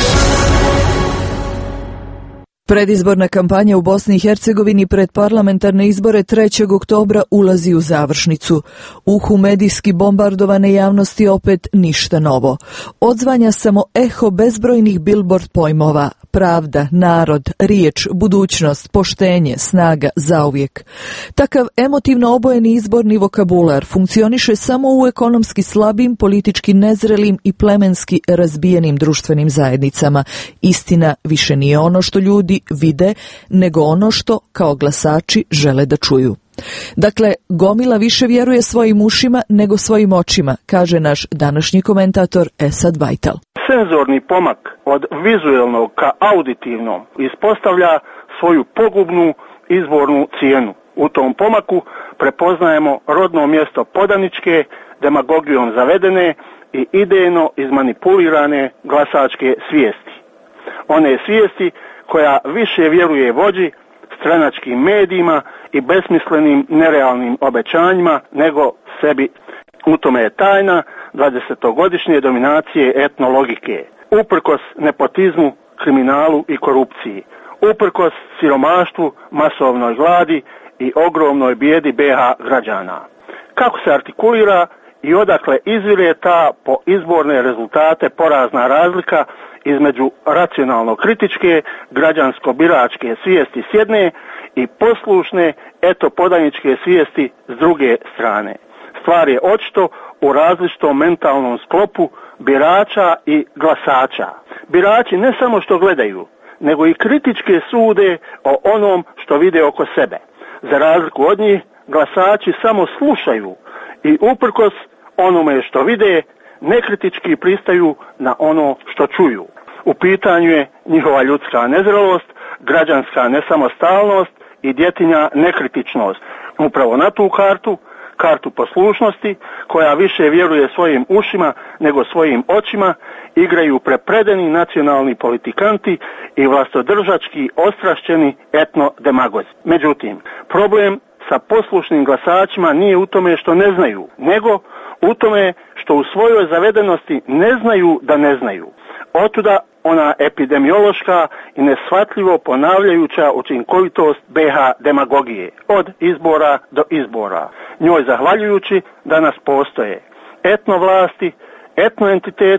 Predizborna kampanja u Bosni i Hercegovini pred parlamentarne izbore trećeg oktobra ulazi u završnicu. Uhu medijski bombardovane javnosti opet ništa novo. Odzvanja samo eho bezbrojnih billboard pojmova. Pravda, narod, riječ, budućnost, poštenje, snaga, zauvijek. Takav emotivno obojeni izborni vokabular funkcioniše samo u ekonomski slabim, politički nezrelim i plemenski razbijenim društvenim zajednicama. Istina više nije ono što ljudi vide, nego ono što, kao glasači, žele da čuju. Dakle, gomila više vjeruje svojim ušima nego svojim očima, kaže naš današnji komentator Esad Bajtal. Senzorni pomak od vizualnog ka auditivnom ispostavlja svoju pogubnu izbornu cijenu. U tom pomaku prepoznajemo rodno mjesto podaničke, demagogijom zavedene i idejno izmanipulirane glasačke svijesti. One svijesti koja više vjeruje vođi, stranačkim medijima i besmislenim nerealnim obećanjima nego sebi. U tome je tajna dvadesetogodišnje dominacije etnologike, uprkos nepotizmu, kriminalu i korupciji, uprkos siromaštvu, masovnoj gladi i ogromnoj bijedi be ha građana. Kako se artikulira i odakle izvire ta po izborne rezultate porazna razlika između racionalno-kritičke, građansko-biračke svijesti s jedne i poslušne eto-podaničke svijesti s druge strane. Stvar je očito u različitom mentalnom sklopu birača i glasača. Birači ne samo što gledaju, nego i kritičke sude o onom što vide oko sebe. Za razliku od njih, glasači samo slušaju i uprkos onome što vide, nekritički pristaju na ono što čuju. U pitanju je njihova ljudska nezrelost, građanska nesamostalnost i djetinja nekritičnost. Upravo na tu kartu, kartu poslušnosti, koja više vjeruje svojim ušima nego svojim očima, igraju prepredeni nacionalni politikanti i vlastodržački ostrašćeni etno-demagozi. Međutim, problem sa poslušnim glasačima nije u tome što ne znaju, nego u tome što u svojoj zavedenosti ne znaju da ne znaju. Otuda ona epidemiološka i neshvatljivo ponavljajuća učinkovitost be ha demagogije, od izbora do izbora. Njoj zahvaljujući danas postoje etno vlasti, etno entiteti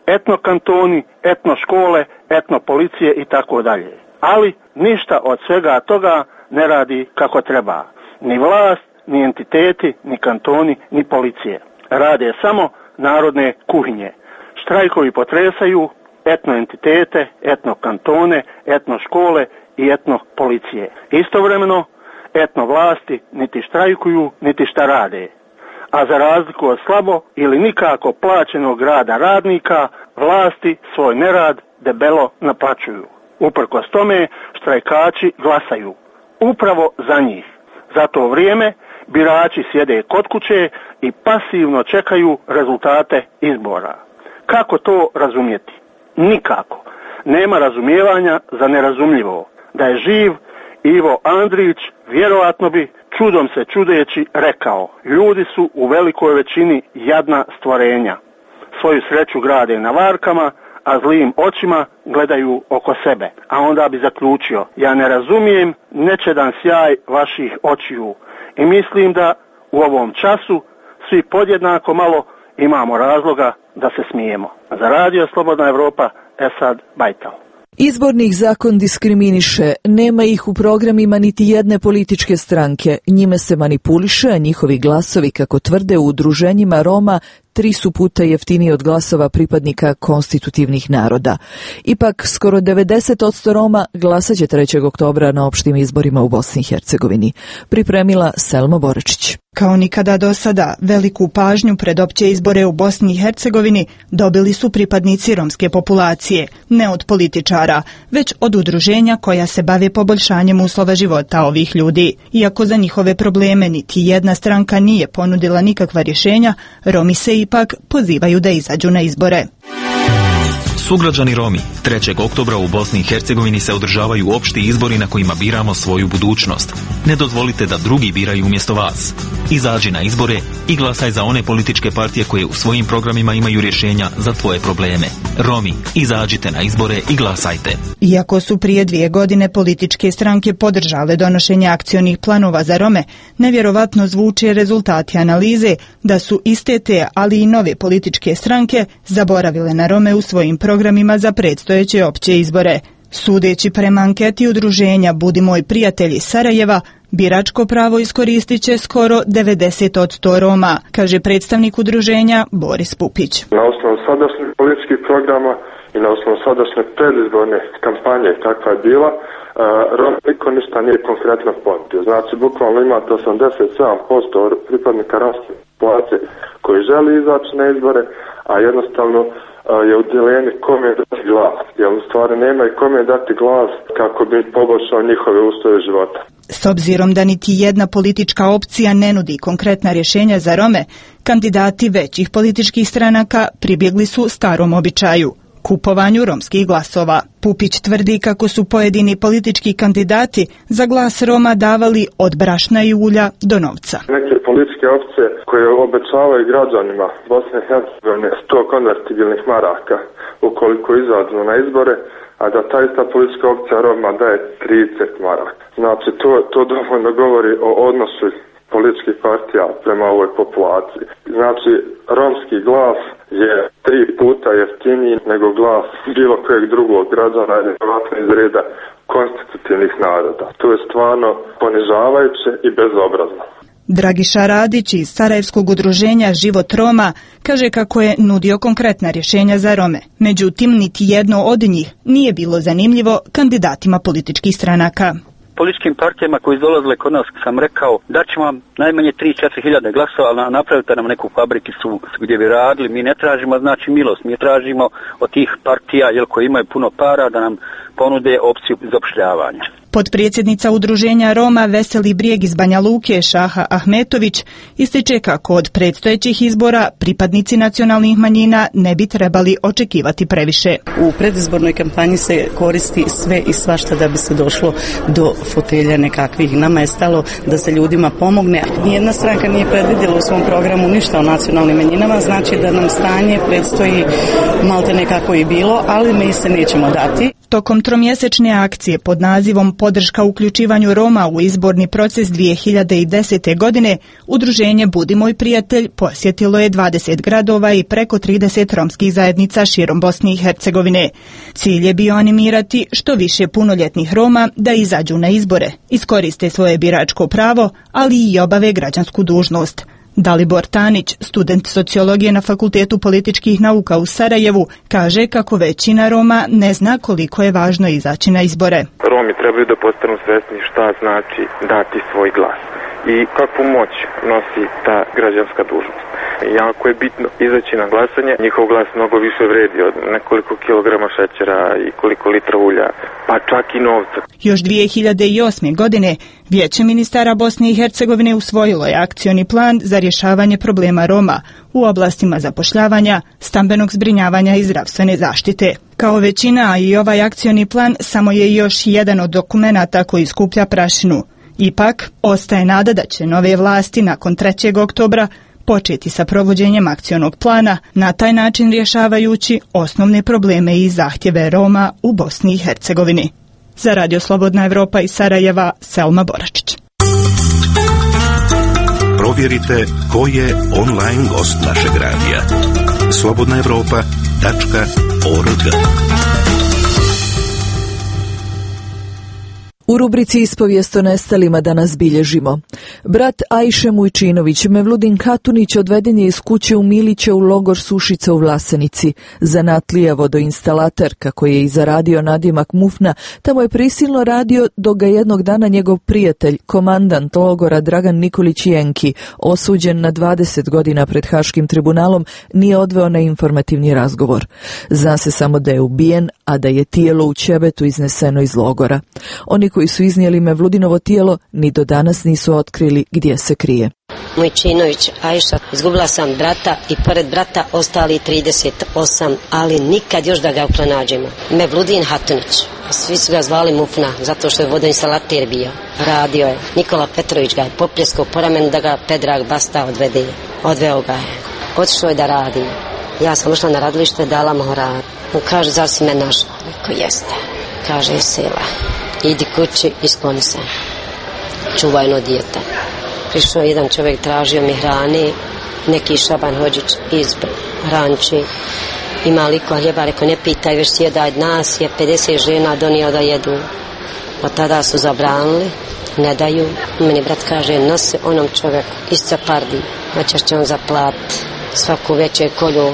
etno kantoni, etno škole, etno policije i tako dalje. Ali ništa od svega toga ne radi kako treba. Ni vlast, ni entiteti, ni kantoni, ni policije. Rade samo narodne kuhinje. Štrajkovi potresaju etno entitete, etno kantone, etno škole i etno policije. Istovremeno etno vlasti niti štrajkuju, niti šta rade. A za razliku od slabo ili nikako plaćenog rada radnika, vlasti svoj nerad debelo naplaćuju. Uprkos tome štrajkači glasaju upravo za njih. Za to vrijeme birači sjede kod kuće i pasivno čekaju rezultate izbora. Kako to razumjeti? Nikako. Nema razumijevanja za nerazumljivo. Da je živ Ivo Andrić, vjerojatno bi, čudom se čudeći, rekao: ljudi su u velikoj većini jadna stvorenja. Svoju sreću grade na varkama, a zlim očima gledaju oko sebe. A onda bi zaključio: ja ne razumijem nečedan sjaj vaših očiju i mislim da u ovom času svi podjednako malo imamo razloga da se smijemo. Za Radio Slobodna Evropa, Esad Bajtal. Izbornih zakon diskriminiše, nema ih u programima niti jedne političke stranke. Njime se manipuliše, a njihovi glasovi, kako tvrde u udruženjima Roma, tri su puta jeftiniji od glasova pripadnika konstitutivnih naroda. Ipak, skoro devedeset posto Roma glasaće trećeg oktobra na opštim izborima u Bosni i Hercegovini. Pripremila Selma Boračić. Kao nikada do sada, veliku pažnju pred opće izbore u Bosni i Hercegovini dobili su pripadnici romske populacije, ne od političara, već od udruženja koja se bave poboljšanjem uslova života ovih ljudi. Iako za njihove probleme niti jedna stranka nije ponudila nikakva rješenja, Romi se ipak pozivaju da izađu na izbore. Sugrađani Romi, trećeg oktobra u Bosni i Hercegovini se održavaju opšti izbori na kojima biramo svoju budućnost. Ne dozvolite da drugi biraju umjesto vas. Izađi na izbore i glasaj za one političke partije koje u svojim programima imaju rješenja za tvoje probleme. Romi, izađite na izbore i glasajte. Iako su prije dvije godine političke stranke podržale donošenje akcionih planova za Rome, nevjerovatno zvuče rezultati analize da su iste te, ali i nove političke stranke zaboravile na Rome u svojim programima za predstojeće opće izbore. Sudeći prema anketi udruženja Budi moj prijatelj iz Sarajeva, biračko pravo iskoristit će skoro devedeset posto Roma, kaže predstavnik udruženja Boris Pupić. Na osnovu sadašnjih političkih programa i na osnovu sadašnje predizborne kampanje kakva je bila, Rom niko ništa nije konkretno ponudio. Znači, bukvalno imate osamdeset sedam posto pripadnika romske populacije koji želi izaći na izbore, a jednostavno je u dilemi kome dati glas, jer u stvari nema i kome dati glas kako bi poboljšao njihove uslove života. S obzirom da niti jedna politička opcija ne nudi konkretna rješenja za Rome, kandidati većih političkih stranaka pribjegli su starom običaju – kupovanju romskih glasova. Pupić tvrdi kako su pojedini politički kandidati za glas Roma davali od brašna i ulja do novca. Neke političke opcije koje obećavaju građanima Bosne i Hercegovine sto konvertibilnih maraka ukoliko izađu na izbore, a da ta ista politička opcija Roma daje trideset maraka. Znači, to, to dovoljno govori o odnosu političkih partija prema ovoj populaciji. Znači, romski glas je tri puta jeftiniji nego glas bilo kojeg drugog građana, vjerovatno iz reda konstitutivnih naroda. To je stvarno ponižavajuće i bezobrazno. Dragiša Radić iz Sarajevskog udruženja Život Roma kaže kako je nudio konkretna rješenja za Rome. Međutim, niti jedno od njih nije bilo zanimljivo kandidatima političkih stranaka. Političkim partijama koji dolazile kod nas sam rekao da ćemo vam najmanje tri do četiri hiljade glasova, ali napravite nam neku fabrikicu gdje bi radili. Mi ne tražimo znači milost, mi tražimo od tih partija jel, koji imaju puno para da nam ponude opciju zapošljavanja. Potpredsjednica udruženja Roma Veseli Brijeg iz Banja Luke Šaha Ahmetović ističe kako od predstojećih izbora pripadnici nacionalnih manjina ne bi trebali očekivati previše. U predizbornoj kampanji se koristi sve i svašta da bi se došlo do fotelja nekakvih. Nama je stalo da se ljudima pomogne. Nijedna stranka nije predvidjela u svom programu ništa o nacionalnim manjinama, znači da nam stanje predstoji malte nekako i bilo, ali mi se nećemo dati. Tokom tromjesečne akcije pod nazivom podrška uključivanju Roma u izborni proces dvije hiljade desete. godine, udruženje Budi moj prijatelj posjetilo je dvadeset gradova i preko trideset romskih zajednica širom Bosne i Hercegovine. Cilj je bio animirati što više punoljetnih Roma da izađu na izbore, iskoriste svoje biračko pravo, ali i obave građansku dužnost. Dalibor Tanić, student sociologije na Fakultetu političkih nauka u Sarajevu, kaže kako većina Roma ne zna koliko je važno izaći na izbore. Romi trebaju da postanu svesni šta znači dati svoj glas i kakvu moć nosi ta građanska dužnost. Jako je bitno izaći na glasanje, njihov glas mnogo više vredi od nekoliko kilograma šećera i koliko litra ulja, pa čak i novca. Još dvije hiljade osme. godine Vijeće ministara Bosne i Hercegovine usvojilo je akcioni plan za rješavanje problema Roma u oblastima zapošljavanja, stambenog zbrinjavanja i zdravstvene zaštite. Kao većina, i ovaj akcioni plan samo je još jedan od dokumenata koji skuplja prašinu. Ipak, ostaje nada da će nove vlasti nakon trećeg oktobra početi sa provođenjem akcionog plana, na taj način rješavajući osnovne probleme i zahtjeve Roma u Bosni i Hercegovini. Za Radio Slobodna Evropa iz Sarajeva, Selma Boračić. Provjerite ko je online gost našeg radija. slobodna evropa tačka org. U rubrici Ispovijest o nestalima danas bilježimo. Brat Ajše Mujčinović, Mevludin Katunić, odveden je iz kuće u Miliće u logor Sušica u Vlasenici. Zanatlija vodoinstalater, koji je i zaradio nadimak Mufna, tamo je prisilno radio dok ga jednog dana njegov prijatelj, komandant logora Dragan Nikolić Jenki, osuđen na dvadeset godina pred Haškim tribunalom, nije odveo na informativni razgovor. Zna se samo da je ubijen, a da je tijelo u ćebetu izneseno iz logora. Oni koji su iznijeli Mevludinovo tijelo ni do danas nisu otkrili gdje se krije. Mujčinović Ajša, izgubila sam brata i pored brata ostali trideset osam, ali nikad još da ga pronađemo. Mevludin Hatunić, svi su ga zvali Mufna, zato što je vodoinstalater bio. Radio je. Nikola Petrović ga je popljeskao po ramenu da ga Predrag Basta odvede. Odveo ga je. Otišao je da radi. Ja sam ušla na radilište, dala mu rad. On kaže, zar si me našla? Rekao, jeste. Kaže, sela. Idi kući i skloni se. Čuvaj jedno dijete. Prišao jedan čovjek, tražio mi hrane, neki Šaban Hođić iz Ranči. Ima liko hljeba, rekao, ne pitaj, već sjedaj, nas je pedeset žena donio da jedu. Od tada su zabranili, ne daju. Meni brat kaže, nosi onom čovjeku, iscapardi, hoćeš će on zaplatiti svaku večer kolju.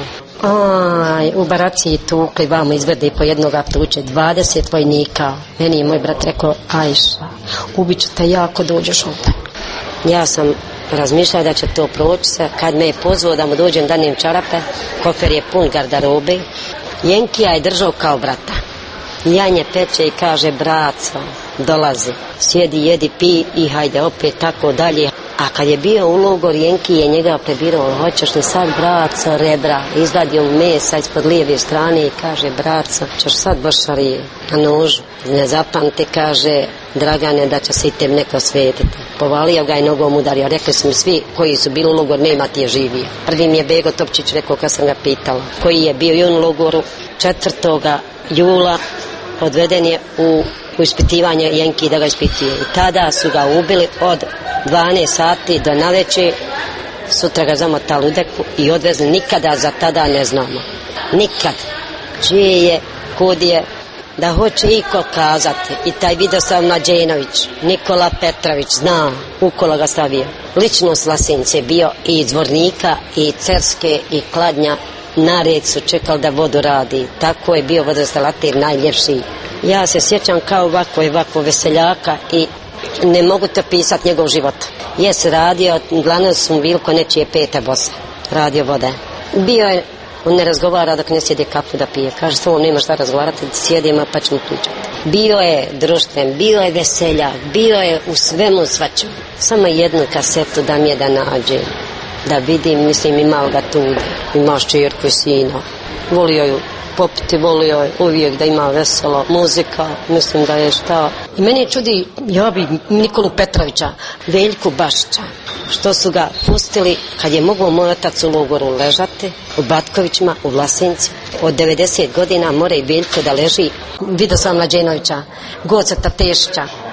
Aj, u baraciji tukli, vamo izvede po jednoga tuče, dvadeset vojnika. Meni je moj brat rekao, Ajša, ubit ću te ja ako dođeš ovdje. Ja sam razmišljala da će to proći se. Kad me je pozvao da mu dođem danim čarape, kofer je pun garderobe. Jenkija je držao kao brata. Janje peče i kaže, braco, dolazi, sjedi, jedi, pi i hajde opet tako dalje. A kad je bio u logor, Jenki je njega prebirao, hoćeš li sad, braco, rebra, izvadio mesa ispod lijeve strane i kaže, braco, ćeš sad bošarije na nožu. Ne zapamte, kaže, Dragane, da će se i tem neko svetiti. Povalio ga i nogom udario. Rekli su mi svi koji su bili u logoru, nema ti je živio. Prvi mi je Bego Topčić rekao kad sam ga pitala, koji je bio i on u logoru. četvrtoga jula odveden je u u ispitivanje Jenki da ga ispituje. I tada su ga ubili od dvanaest sati do navečer, sutra ga zamotali u deku i odvezli. Nikada za tada ne znamo. Nikad. Čije je, kud je, da hoće iko kazati. I taj Vidoslav Mlađenović, Nikola Petrović, zna, ukola ga stavio. Lično s Lasince bio i Dvornika i Cerske i Kladnja. Na red su čekali da vodu radi. Tako je bio vodoinstalater najljepši. Ja se sjećam kao ovako i ovako veseljaka i ne mogu te pisati njegov život. Jes radio, glavno su mu bilko nečije pete bose. Radio vode. Bio je, on ne razgovara dok ne sjede kapu da pije. Kaže, s ovom nema šta razgovarati, sjedimo pa ćemo pričati. Bio je društven, bio je veseljak, bio je u svemu svačem. Samo jednu kasetu da mi je da nađe. Da vidim, mislim, imao ga tu, imao šćerku i sina. Volio ju popiti, volio je uvijek da ima veselo, muzika, mislim da je šta. I meni čudi, ja bi Nikolu Petrovića, Veljku Bašića, što su ga pustili kad je mogao moj otac u logoru ležati, u Batkovićima, u Vlasinci. Od devedeset godina mora i Veljko da leži. Vidio sam Mlađenovića, Goca Tatešića,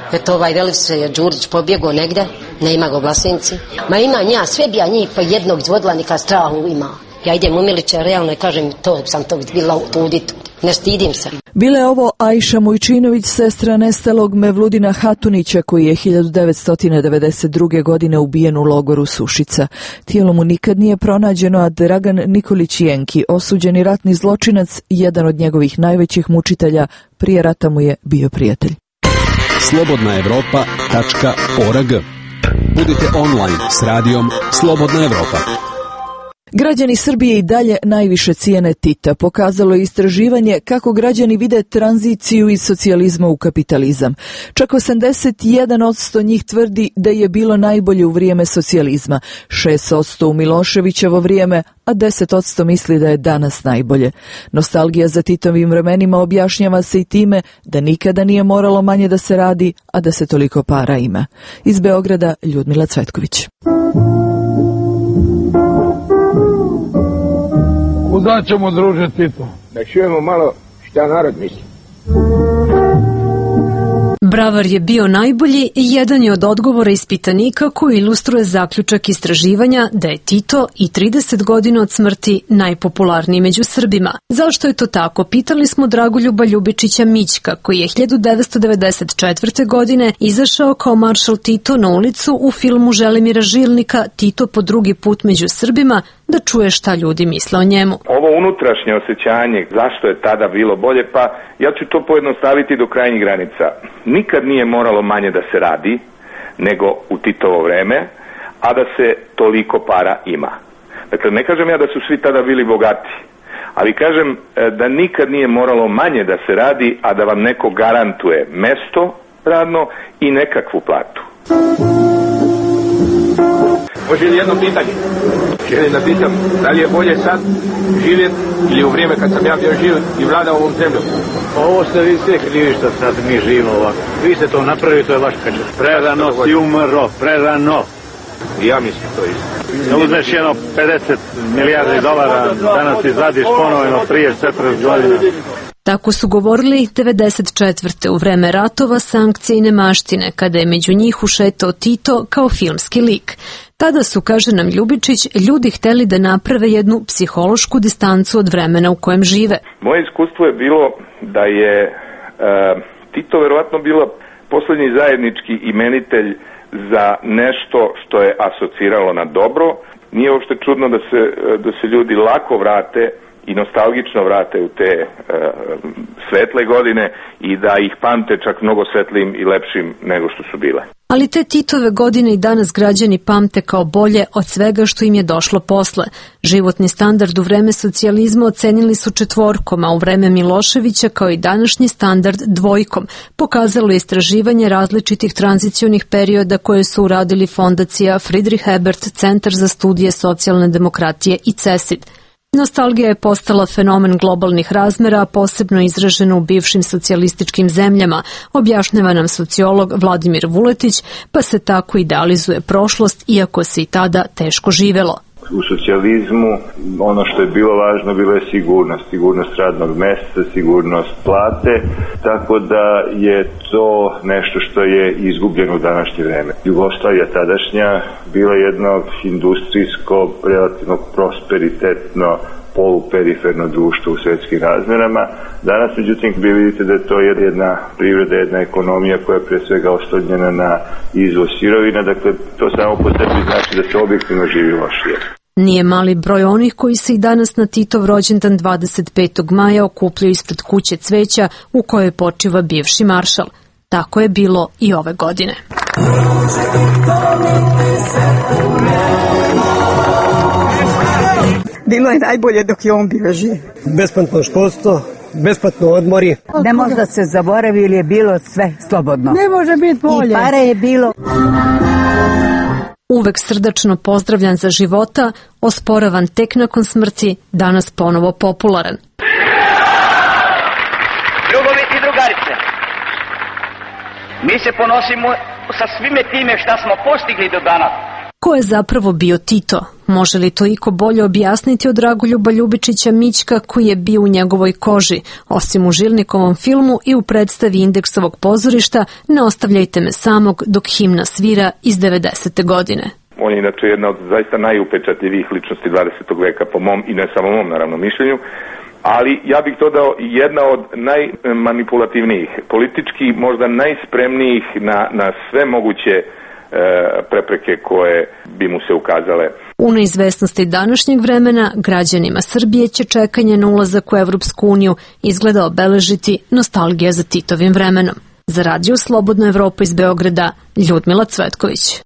Eto ovaj Velice je Đurić pobjegao negde, ne ima go Vlasinci. Ma ima nja, sve bi ja njih po jednog izvodila, nika strahu ima. Ja idem u Miliće, realno i kažem, to sam to bila tudi, ne stidim se. Bila je ovo Ajša Mujčinović, sestra nestalog Mevludina Hatunića, koji je hiljadu devetsto devedeset druge. godine ubijen u logoru Sušica. Tijelo mu nikad nije pronađeno, a Dragan Nikolić Jenki, osuđeni ratni zločinac, jedan od njegovih najvećih mučitelja, prije rata mu je bio prijatelj. slobodna evropa tačka org. Budite online s radijom Slobodna Evropa. Građani Srbije i dalje najviše cijene Tita. Pokazalo je istraživanje kako građani vide tranziciju iz socijalizma u kapitalizam. Čak osamdeset jedan posto njih tvrdi da je bilo najbolje u vrijeme socijalizma, šest posto u Miloševićevo vrijeme, a deset posto misli da je danas najbolje. Nostalgija za Titovim vremenima objašnjava se i time da nikada nije moralo manje da se radi, a da se toliko para ima. Iz Beograda Ljudmila Cvetković. Kuda ćemo, druže Tito? Da čujemo malo šta narod misli. Bravar je bio najbolji i jedan je od odgovora ispitanika koji ilustruje zaključak istraživanja da je Tito i trideset godina od smrti najpopularniji među Srbima. Zašto je to tako? Pitali smo Dragoljuba Ljubičića Mićka, koji je hiljadu devetsto devedeset četvrte. godine izašao kao maršal Tito na ulicu u filmu Želimira Žilnika Tito po drugi put među Srbima, da čuje šta ljudi misle o njemu. Ovo unutrašnje osjećanje, zašto je tada bilo bolje, pa ja ću to pojednostaviti do krajnjih granica. Nikad nije moralo manje da se radi nego u Titovo vreme, a da se toliko para ima. Dakle, ne kažem ja da su svi tada bili bogati, ali kažem da nikad nije moralo manje da se radi, a da vam neko garantuje mesto radno i nekakvu platu. Može li jedno pitanje? Želim da pitam, da li je bolje sad živjeti ili u vrijeme kad sam ja bio živ i vladao ovom zemljom? Pa ovo ste vi sve krivi što sad mi živimo ovako. Vi ste to napravili, to je vaš pečet. Prerano si umro, prerano. I ja mislim to isto. Da uzmeš jedno pedeset milijardi dolara, danas izvadiš ponovno prije četrdeset godina. Tako su govorili devedeset četvrte. u vreme ratova, sankcije i nemaštine, kada je među njih ušetao Tito kao filmski lik. Tada su, kaže nam Ljubičić, ljudi hteli da naprave jednu psihološku distancu od vremena u kojem žive. Moje iskustvo je bilo da je e, Tito verovatno bila poslednji zajednički imenitelj za nešto što je asociralo na dobro. Nije uopšte čudno da se, da se ljudi lako vrate i nostalgično vrate u te e, svetle godine i da ih pamte čak mnogo svetlijim i lepšim nego što su bile. Ali te Titove godine i danas građani pamte kao bolje od svega što im je došlo posle. Životni standard u vreme socijalizma ocenili su četvorkom, a u vreme Miloševića kao i današnji standard dvojkom. Pokazalo je istraživanje različitih tranzicionih perioda koje su uradili fondacija Friedrich Ebert, Centar za studije socijalne demokratije i CESID. Nostalgija je postala fenomen globalnih razmera, posebno izraženo u bivšim socijalističkim zemljama, objašnjava nam sociolog Vladimir Vuletić, pa se tako idealizuje prošlost, iako se i tada teško živelo. U socijalizmu ono što je bilo važno bilo je sigurnost, sigurnost radnog mjesta, sigurnost plate, tako da je to nešto što je izgubljeno u današnje vreme. Jugoslavija tadašnja bila jedno industrijsko, relativno prosperitetno, poluperiferno društvo u svjetskim razmjerama. Danas, međutim, vi vidite da je to jedna privreda, jedna ekonomija koja je pre svega oslonjena na izvoz sirovina, dakle to samo po sebi znači da se objektivno živi lošije. Nije mali broj onih koji se i danas na Titov rođendan dvadeset petog maja okupljaju ispred kuće cveća u kojoj počiva bivši maršal. Tako je bilo i ove godine. Bilo je najbolje dok je on bio živ. Besplatno školstvo, besplatno odmori. Ne može da se zaboravi ili je bilo sve slobodno. Ne može biti bolje. I pare je bilo. Uvek srdačno pozdravljan za života, osporavan tek nakon smrti, danas ponovo popularan. Drugovi i drugarice, mi se ponosimo sa svime time šta smo postigli do danas. Ko je zapravo bio Tito? Može li to iko bolje objasniti od Dragoljuba Ljubičića Mićka koji je bio u njegovoj koži, osim u Žilnikovom filmu i u predstavi Indeksovog pozorišta Ne ostavljajte me samog dok himna svira iz devedesete godine. On je inače jedna od zaista najupečatljivijih ličnosti dvadesetog veka po mom i ne samo mom naravno mišljenju, ali ja bih to dao jedna od najmanipulativnijih, politički možda najspremnijih na, na sve moguće e, prepreke koje bi mu se ukazale. U neizvesnosti današnjeg vremena građanima Srbije će čekanje na ulazak u Evropsku uniju izgleda obeležiti nostalgija za Titovim vremenom. Za Radio Slobodna Evropa iz Beograda, Ljudmila Cvetković.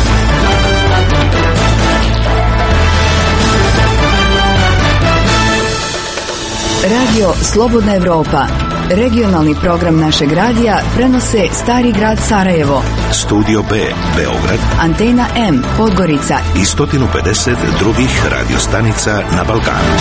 Radio Slobodna Evropa, regionalni program našeg radija, prenose Stari grad Sarajevo, Studio B, Beograd, Antena M, Podgorica i sto pedeset drugih radiostanica na Balkanu.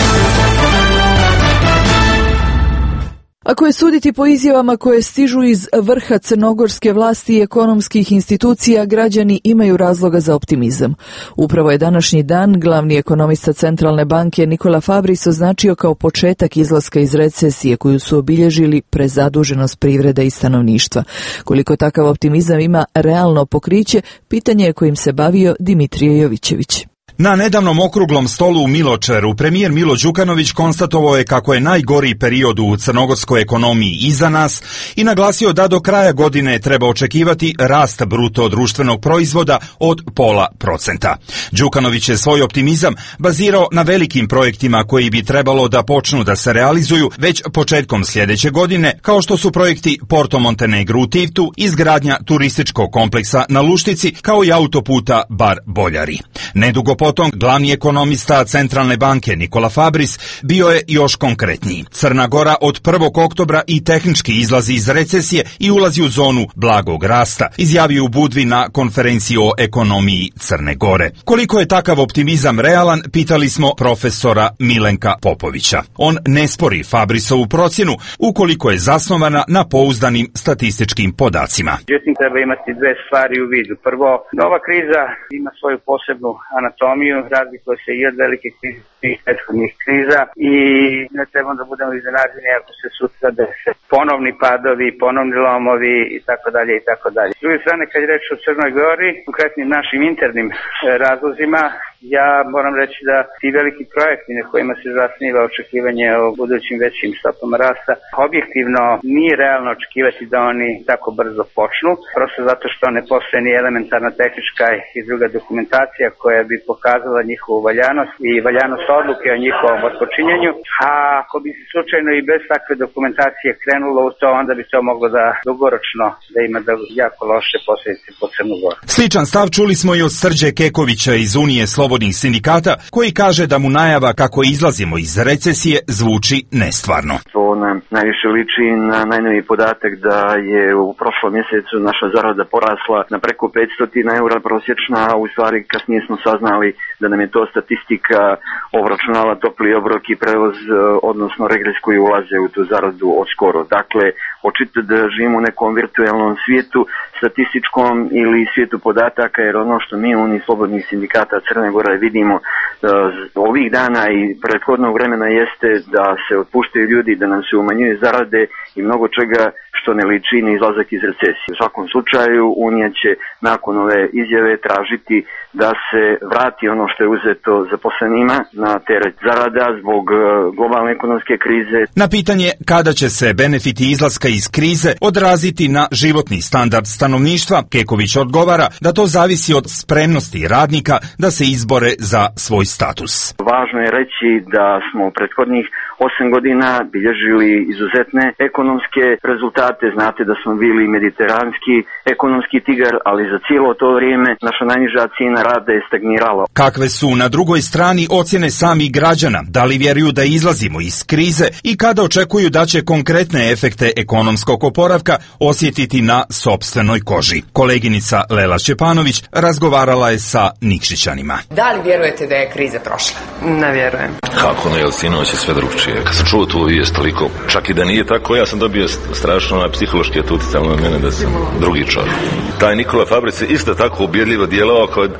Ako je suditi po izjavama koje stižu iz vrha crnogorske vlasti i ekonomskih institucija, građani imaju razloga za optimizam. Upravo je današnji dan glavni ekonomista Centralne banke Nikola Fabris označio kao početak izlaska iz recesije koju su obilježili prezaduženost privrede i stanovništva. Koliko takav optimizam ima realno pokriće, pitanje je kojim se bavio Dimitrije Jovićević. Na nedavnom okruglom stolu u Miločeru premijer Milo Đukanović konstatovao je kako je najgori period u crnogorskoj ekonomiji iza nas i naglasio da do kraja godine treba očekivati rast bruto društvenog proizvoda od pola procenta. Đukanović je svoj optimizam bazirao na velikim projektima koji bi trebalo da počnu da se realizuju već početkom sljedeće godine, kao što su projekti Porto Montenegro u Tivtu, izgradnja turističkog kompleksa na Luštici, kao i autoputa Bar-Boljari. Nedugo potom glavni ekonomista Centralne banke Nikola Fabris bio je još konkretniji. Crna Gora od prvog oktobra i tehnički izlazi iz recesije i ulazi u zonu blagog rasta, izjavio u Budvi na konferenciji o ekonomiji Crne Gore. Koliko je takav optimizam realan, pitali smo profesora Milenka Popovića. On ne spori Fabrisovu procjenu ukoliko je zasnovana na pouzdanim statističkim podacima. Međutim, treba imati dve stvari u vidu. Prvo, nova kriza ima svoju posebnu anatomiju, razlikuje se i od velike krize i prethodnih kriza i ne trebamo da budemo iznenađeni ako se sutra dese ponovni padovi, ponovni lomovi i tako dalje i tako dalje. S druge strane, kad je reč o Crnoj Gori, konkretnim našim internim razlozima, ja moram reći da ti veliki projekti na kojima se zasniva očekivanje o budućim većim stopama rasta, objektivno nije realno očekivati da oni tako brzo počnu, prosto zato što ne postoje ni elementarna tehnička i druga dokumentacija koja bi pokazala njihovu valjanost i valjanost odluke o njihovom otpočinjanju, a ako bi se slučajno i bez takve dokumentacije krenulo u to, onda bi to moglo da dugoročno da ima da jako loše posljedice po Crnu Goru. Sličan stav čuli smo i od Srđe Kekovića iz Unije slobodnih sindikata, koji kaže da mu najava kako izlazimo iz recesije zvuči nestvarno. To nam najviše liči na najnoviji podatak da je u prošlom mjesecu naša zarada porasla na preko petsto eura prosječna, a u stvari kasnije smo saznali da nam je to statistika obračunala topli obrok i prevoz, odnosno regres koji ulaze u tu zaradu od skoro. Dakle, očito da živimo u nekom virtualnom svijetu, statističkom ili svijetu podataka, jer ono što mi u Uniji slobodnih sindikata Crne Gore vidimo uh, ovih dana i prethodnog vremena jeste da se otpuštaju ljudi, da nam se umanjuju zarade i mnogo čega što ne liči na izlazak iz recesije. U svakom slučaju Unija će nakon ove izjave tražiti da se vrati ono što je uzeto zaposlenima na teret zarada zbog globalne ekonomske krize. Na pitanje kada će se benefiti izlaska iz krize odraziti na životni standard stanovništva, Keković odgovara da to zavisi od spremnosti radnika da se izbore za svoj status. Važno je reći da smo u prethodnih osam godina bilježili izuzetne ekonomske rezultate. Znate da smo bili mediteranski ekonomski tigar, ali za cijelo to vrijeme naša najniža cijena rada je stagnirala. Kakve su na drugoj strani ocjene samih građana? Da li vjeruju da izlazimo iz krize i kada očekuju da će konkretne efekte ekonomskog oporavka osjetiti na sopstvenoj koži? Koleginica Lela Šćepanović razgovarala je sa Nikšićanima. Da li vjerujete da je kriza prošla? Ne vjerujem. Kako ne, jel sinoć je sve drugčije. Kad sam čuo tu vijest toliko, čak i da nije tako, ja sam dobio strašno na psihološki utjecaj na mene da sam drugi čovjek. Taj Nikola Fabris je isto tako ubjedljivo djelovao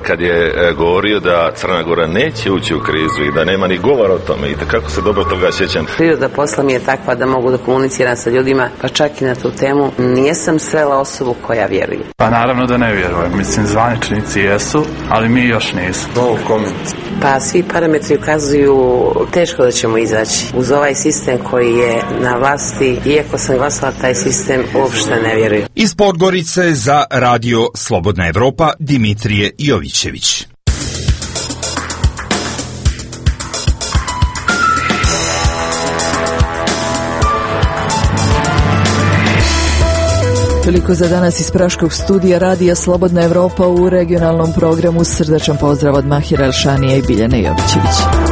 kad je govorio da Crna Gora neće ući u krizu i da nema ni govora o tome i kako se dobro toga sjećam. Priroda posla mi je takva da mogu da komuniciram sa ljudima, pa čak i na tu temu. Nijesam srela osobu koja vjeruje. Pa naravno da ne vjerujem. Mislim, zvaničnici jesu, ali mi još nismo. No comment. Pa svi parametri ukazuju teško da ćemo izaći. Uz ovaj sistem koji je na vlasti, iako sam glasala, taj sistem uopšte ne vjeruje. Iz Podgorice za radio Slobodna Evropa Dimitrije Jovićević. Toliko za danas iz Praškog studija radija Slobodna Evropa u regionalnom programu. Srdačan pozdrav od Mahira Elšanija i Biljane Jovićević.